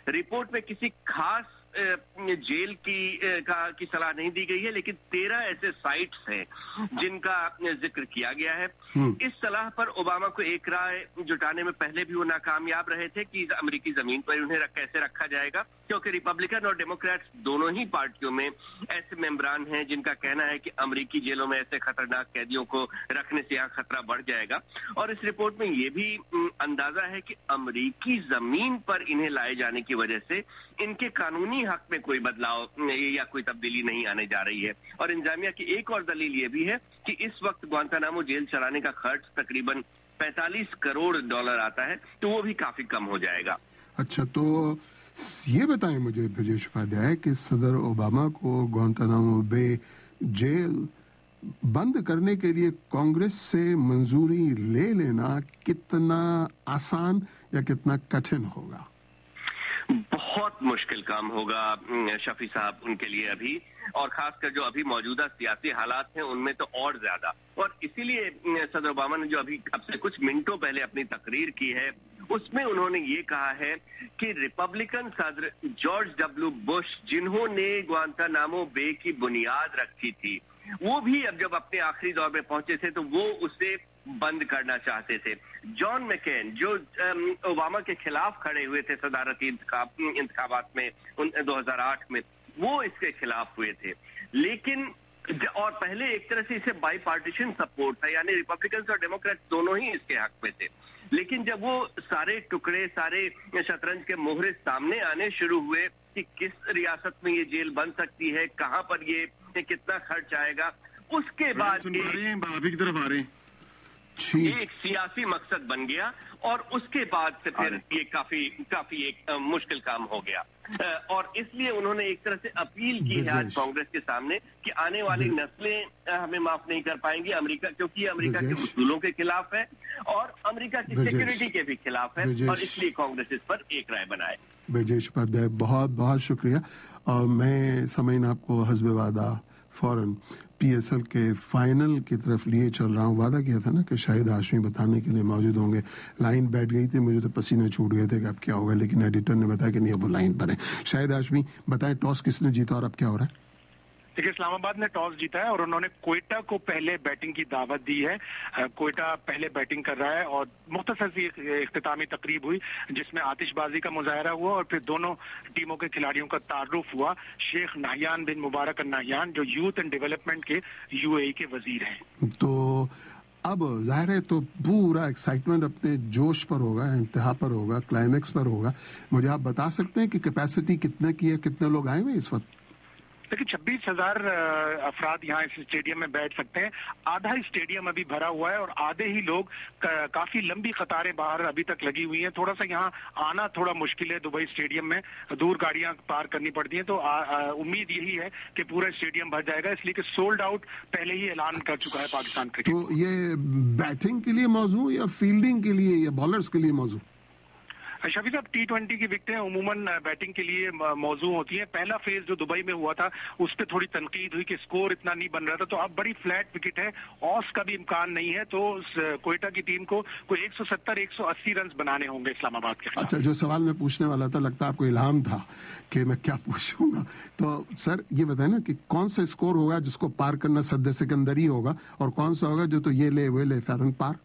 रिपोर्ट में किसी खास जेल की का की सलाह नहीं दी गई है, लेकिन तेरह ऐसे साइट्स हैं जिनका जिक्र किया गया है। इस सलाह पर ओबामा को एक राय जुटाने में पहले भी वो नाकामयाब रहे थे कि अमेरिकी जमीन पर उन्हें रख, कैसे रखा जाएगा, क्योंकि रिपब्लिकन और डेमोक्रेट्स दोनों ही पार्टियों में ऐसे मेंबरान हैं जिनका कहना है कि अमेरिकी जेलों में ऐसे खतरनाक कैदियों को रखने से यहाँ खतरा बढ़ जाएगा। और इस रिपोर्ट में ये भी अंदाजा है कि अमेरिकी जमीन पर इन्हें लाए जाने की वजह से इनके कानूनी हक में कोई बदलाव या कोई तब्दीली नहीं आने जा रही है। और इंजामिया की एक और दलील ये भी है कि इस वक्त ग्वांतानामो जेल चलाने का खर्च तकरीबन पैंतालीस करोड़ डॉलर आता है, तो वो भी काफी कम हो जाएगा। अच्छा, तो ये बताएं मुझे ब्रजेश उपाध्याय कि सदर ओबामा को ग्वांतानामो बे जेल बंद करने के लिए कांग्रेस से मंजूरी ले लेना कितना आसान या कितना कठिन होगा? बहुत मुश्किल काम होगा शफी साहब उनके लिए अभी, और खासकर जो अभी मौजूदा सियासी हालात हैं उनमें तो और ज्यादा। और इसीलिए सदर ओबामा ने जो अभी अब से कुछ मिनटों पहले अपनी तकरीर की है उसमें उन्होंने ये कहा है कि रिपब्लिकन सदर जॉर्ज डब्ल्यू बुश जिन्होंने ग्वांतानामो बे की बुनियाद रखी थी, वो भी अब जब अपने आखिरी दौर में पहुंचे थे तो वो उसे बंद करना चाहते थे। जॉन मैकेन जो ओबामा के खिलाफ खड़े हुए थे सदारती इंतखाबात में दो हज़ार आठ में, वो इसके खिलाफ हुए थे। लेकिन और पहले एक तरह से इसे बाई पार्टीशन सपोर्ट था, यानी रिपब्लिकन और डेमोक्रेट दोनों ही इसके हक में थे। लेकिन जब वो सारे टुकड़े, सारे शतरंज के मोहरे सामने आने शुरू हुए कि किस रियासत में ये जेल बन सकती है, कहां पर ये कितना खर्च आएगा, उसके बाद भाभी की तरफ आ रहे हैं, ये एक सियासी मकसद बन गया और उसके बाद से फिर ये काफी काफी एक आ, मुश्किल काम हो गया। आ, और इसलिए उन्होंने एक तरह से अपील की है आज कांग्रेस के सामने कि आने वाली नस्लें हमें माफ नहीं कर पाएंगी अमेरिका, क्योंकि ये अमेरिका के उसूलों के खिलाफ है और अमेरिका की सिक्योरिटी के भी खिलाफ है, और इसलिए कांग्रेस इस पर एक राय बनाए। ब्रजेश उपाध्याय, बहुत बहुत शुक्रिया। और मैं समझ आपको हस्बे वादा फौरन पीएसएल के फाइनल की तरफ लिए चल रहा हूँ। वादा किया था ना कि शाहिद हाशमी बताने के लिए मौजूद होंगे। लाइन बैठ गई थी, मुझे तो पसीने छूट गए थे कि अब क्या होगा, लेकिन एडिटर ने बताया कि नहीं अब वो लाइन पर है। शाहिद हाशमी बताएं, टॉस किसने जीता और अब क्या हो रहा है? देखिए, इस्लामाबाद ने टॉस जीता है और उन्होंने कोयटा को पहले बैटिंग की दावत दी है। कोयटा पहले बैटिंग कर रहा है और मुख्तसर सी इख्तितामी तकरीब हुई जिसमें आतिशबाजी का मुजाहरा हुआ और फिर दोनों टीमों के खिलाड़ियों का तारुफ हुआ। शेख नाहयान बिन मुबारक नाहयान जो यूथ एंड डेवलपमेंट के यूएई के वजीर हैं। तो अब जाहिर है तो पूरा एक्साइटमेंट अपने जोश पर होगा, इंतहा पर होगा, क्लाइमेक्स पर होगा। मुझे आप बता सकते हैं कि कैपेसिटी कितने की है, कितने लोग आए हुए इस वक्त? देखिए, छब्बीस हजार अफराद यहाँ इस स्टेडियम में बैठ सकते हैं। आधा स्टेडियम अभी भरा हुआ है और आधे ही लोग, काफी लंबी कतारें बाहर अभी तक लगी हुई हैं। थोड़ा सा यहाँ आना थोड़ा मुश्किल है, दुबई स्टेडियम में दूर गाड़ियां पार करनी पड़ती हैं, तो उम्मीद यही है कि पूरा स्टेडियम भर जाएगा, इसलिए कि सोल्ड आउट पहले ही ऐलान कर चुका है पाकिस्तान क्रिकेट। तो ये बैटिंग के लिए मौजू या फील्डिंग के लिए या बॉलर्स के लिए मौजू? शफी साहब, टी ट्वेंटी की विकेटें उमूमन बैटिंग के लिए मौजू होती हैं। पहला फेज जो दुबई में हुआ था उस पर थोड़ी तनकीद हुई कि स्कोर इतना नहीं बन रहा था, तो अब बड़ी फ्लैट विकेट है, ऑस का भी इम्कान नहीं है, तो कोयटा की टीम को कोई एक सौ सत्तर एक सौ अस्सी रन बनाने होंगे इस्लामाबाद के खिलाफ। अच्छा, जो सवाल मैं पूछने वाला था, लगता है आपको इल्हाम था कि मैं क्या पूछूंगा। तो सर ये बताए ना कि कौन सा स्कोर होगा जिसको पार करना सद्दे सिकंदरी होगा और कौन सा होगा जो तो ये ले वो ले फौरन पार?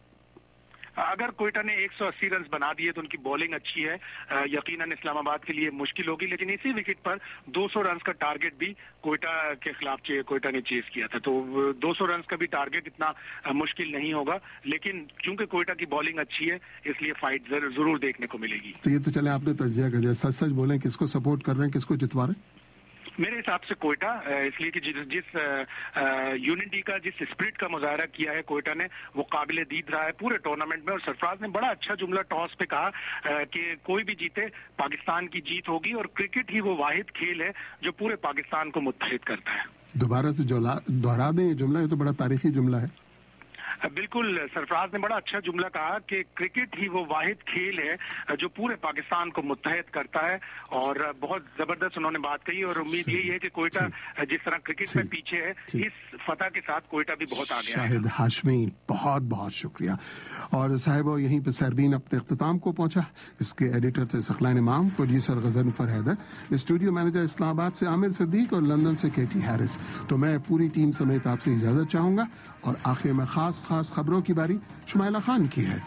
अगर कोयटा ने एक सौ अस्सी रन बना दिए तो उनकी बॉलिंग अच्छी है, यकीनन इस्लामाबाद के लिए मुश्किल होगी, लेकिन इसी विकेट पर दो सौ रन का टारगेट भी कोयटा के खिलाफ कोयटा ने चेस किया था, तो दो सौ रन का भी टारगेट इतना मुश्किल नहीं होगा। लेकिन क्योंकि कोयटा की बॉलिंग अच्छी है इसलिए फाइट जरूर देखने को मिलेगी। तो ये तो चले आपने तज्जिया कर दिया, सच सच बोलें, किसको सपोर्ट कर रहे हैं, किसको जितवा रहे हैं? मेरे हिसाब से कोयटा, इसलिए कि जिस जिस यूनिटी का, जिस स्पिरिट का मुजाहरा किया है कोयटा ने, वो काबिले दीद रहा है पूरे टूर्नामेंट में। और सरफराज ने बड़ा अच्छा जुमला टॉस पे कहा कि कोई भी जीते पाकिस्तान की जीत होगी, और क्रिकेट ही वो वाहिद खेल है जो पूरे पाकिस्तान को मुत्तहिद करता है। दोबारा से दोहरा दें ये जुमला, ये तो बड़ा तारीखी जुमला है। بالکل सरफराज ने बड़ा अच्छा जुमला कहा कि क्रिकेट ही वो वाहिद खेल है जो पूरे पाकिस्तान को मुत्तहद करता है, और बहुत जबरदस्त उन्होंने बात कही। और उम्मीद यही है कि कोयटा जिस तरह क्रिकेट में पीछे है, इस फतह के साथ कोयटा भी बहुत आगे है। शाहिद हाशमी, बहुत बहुत शुक्रिया। और साहिब यहीं पर सरबीन अपने इख्तिताम को पहुंचा। इसके एडिटर थे Saqlain Imam, producer Ghazanfar Haider, studio manager Islamabad से आमिर सिद्दीक और लंदन से केटी हैरिस। तो मैं पूरी टीम समेत आपसे इजाजत चाहूंगा और आखिर में खास खास खबरों की बारी शुमाइला खान की है।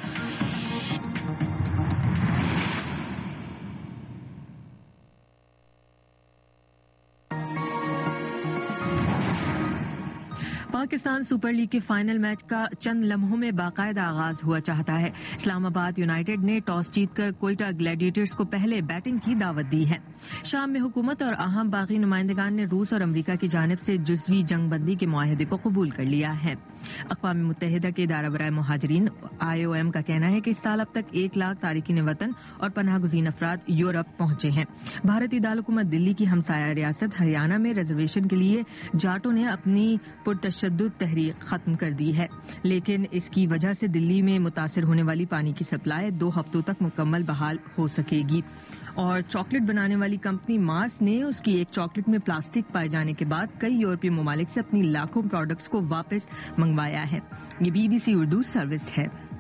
पाकिस्तान सुपर लीग के फाइनल मैच का चंद लम्हों में बाकायदा आगाज हुआ चाहता है। इस्लामाबाद यूनाइटेड ने टॉस जीतकर कोयटा ग्लैडिएटर्स को पहले बैटिंग की दावत दी है। शाम में हुकूमत और अहम बागी नुमाइंदगान ने रूस और अमरीका की जानिब से जुज़वी जंगबंदी के मुआहदे को कबूल कर लिया है। अक़वाम मुत्तहिदा के इदारा बराए मुहाजिरीन आई ओ एम का कहना है कि इस साल अब तक एक लाख तारिकीन वतन और पनाह गुज़ीन अफराद यूरोप पहुंचे हैं। भारतीय दारकूमत दिल्ली की हमसाया रियासत हरियाणा में रिजर्वेशन के लिए जाटों ने अपनी पुरतशद्दुद तहरीक खत्म कर दी है, लेकिन इसकी वजह से दिल्ली में मुतासिर होने वाली पानी की सप्लाई दो हफ्तों तक मुकम्मल बहाल हो सकेगी। और चॉकलेट बनाने वाली कंपनी मार्स ने उसकी एक चॉकलेट में प्लास्टिक पाए जाने के बाद कई यूरोपीय ममालिक से अपनी लाखों प्रोडक्ट्स को वापस मंगवाया है। ये बीबीसी उर्दू सर्विस है।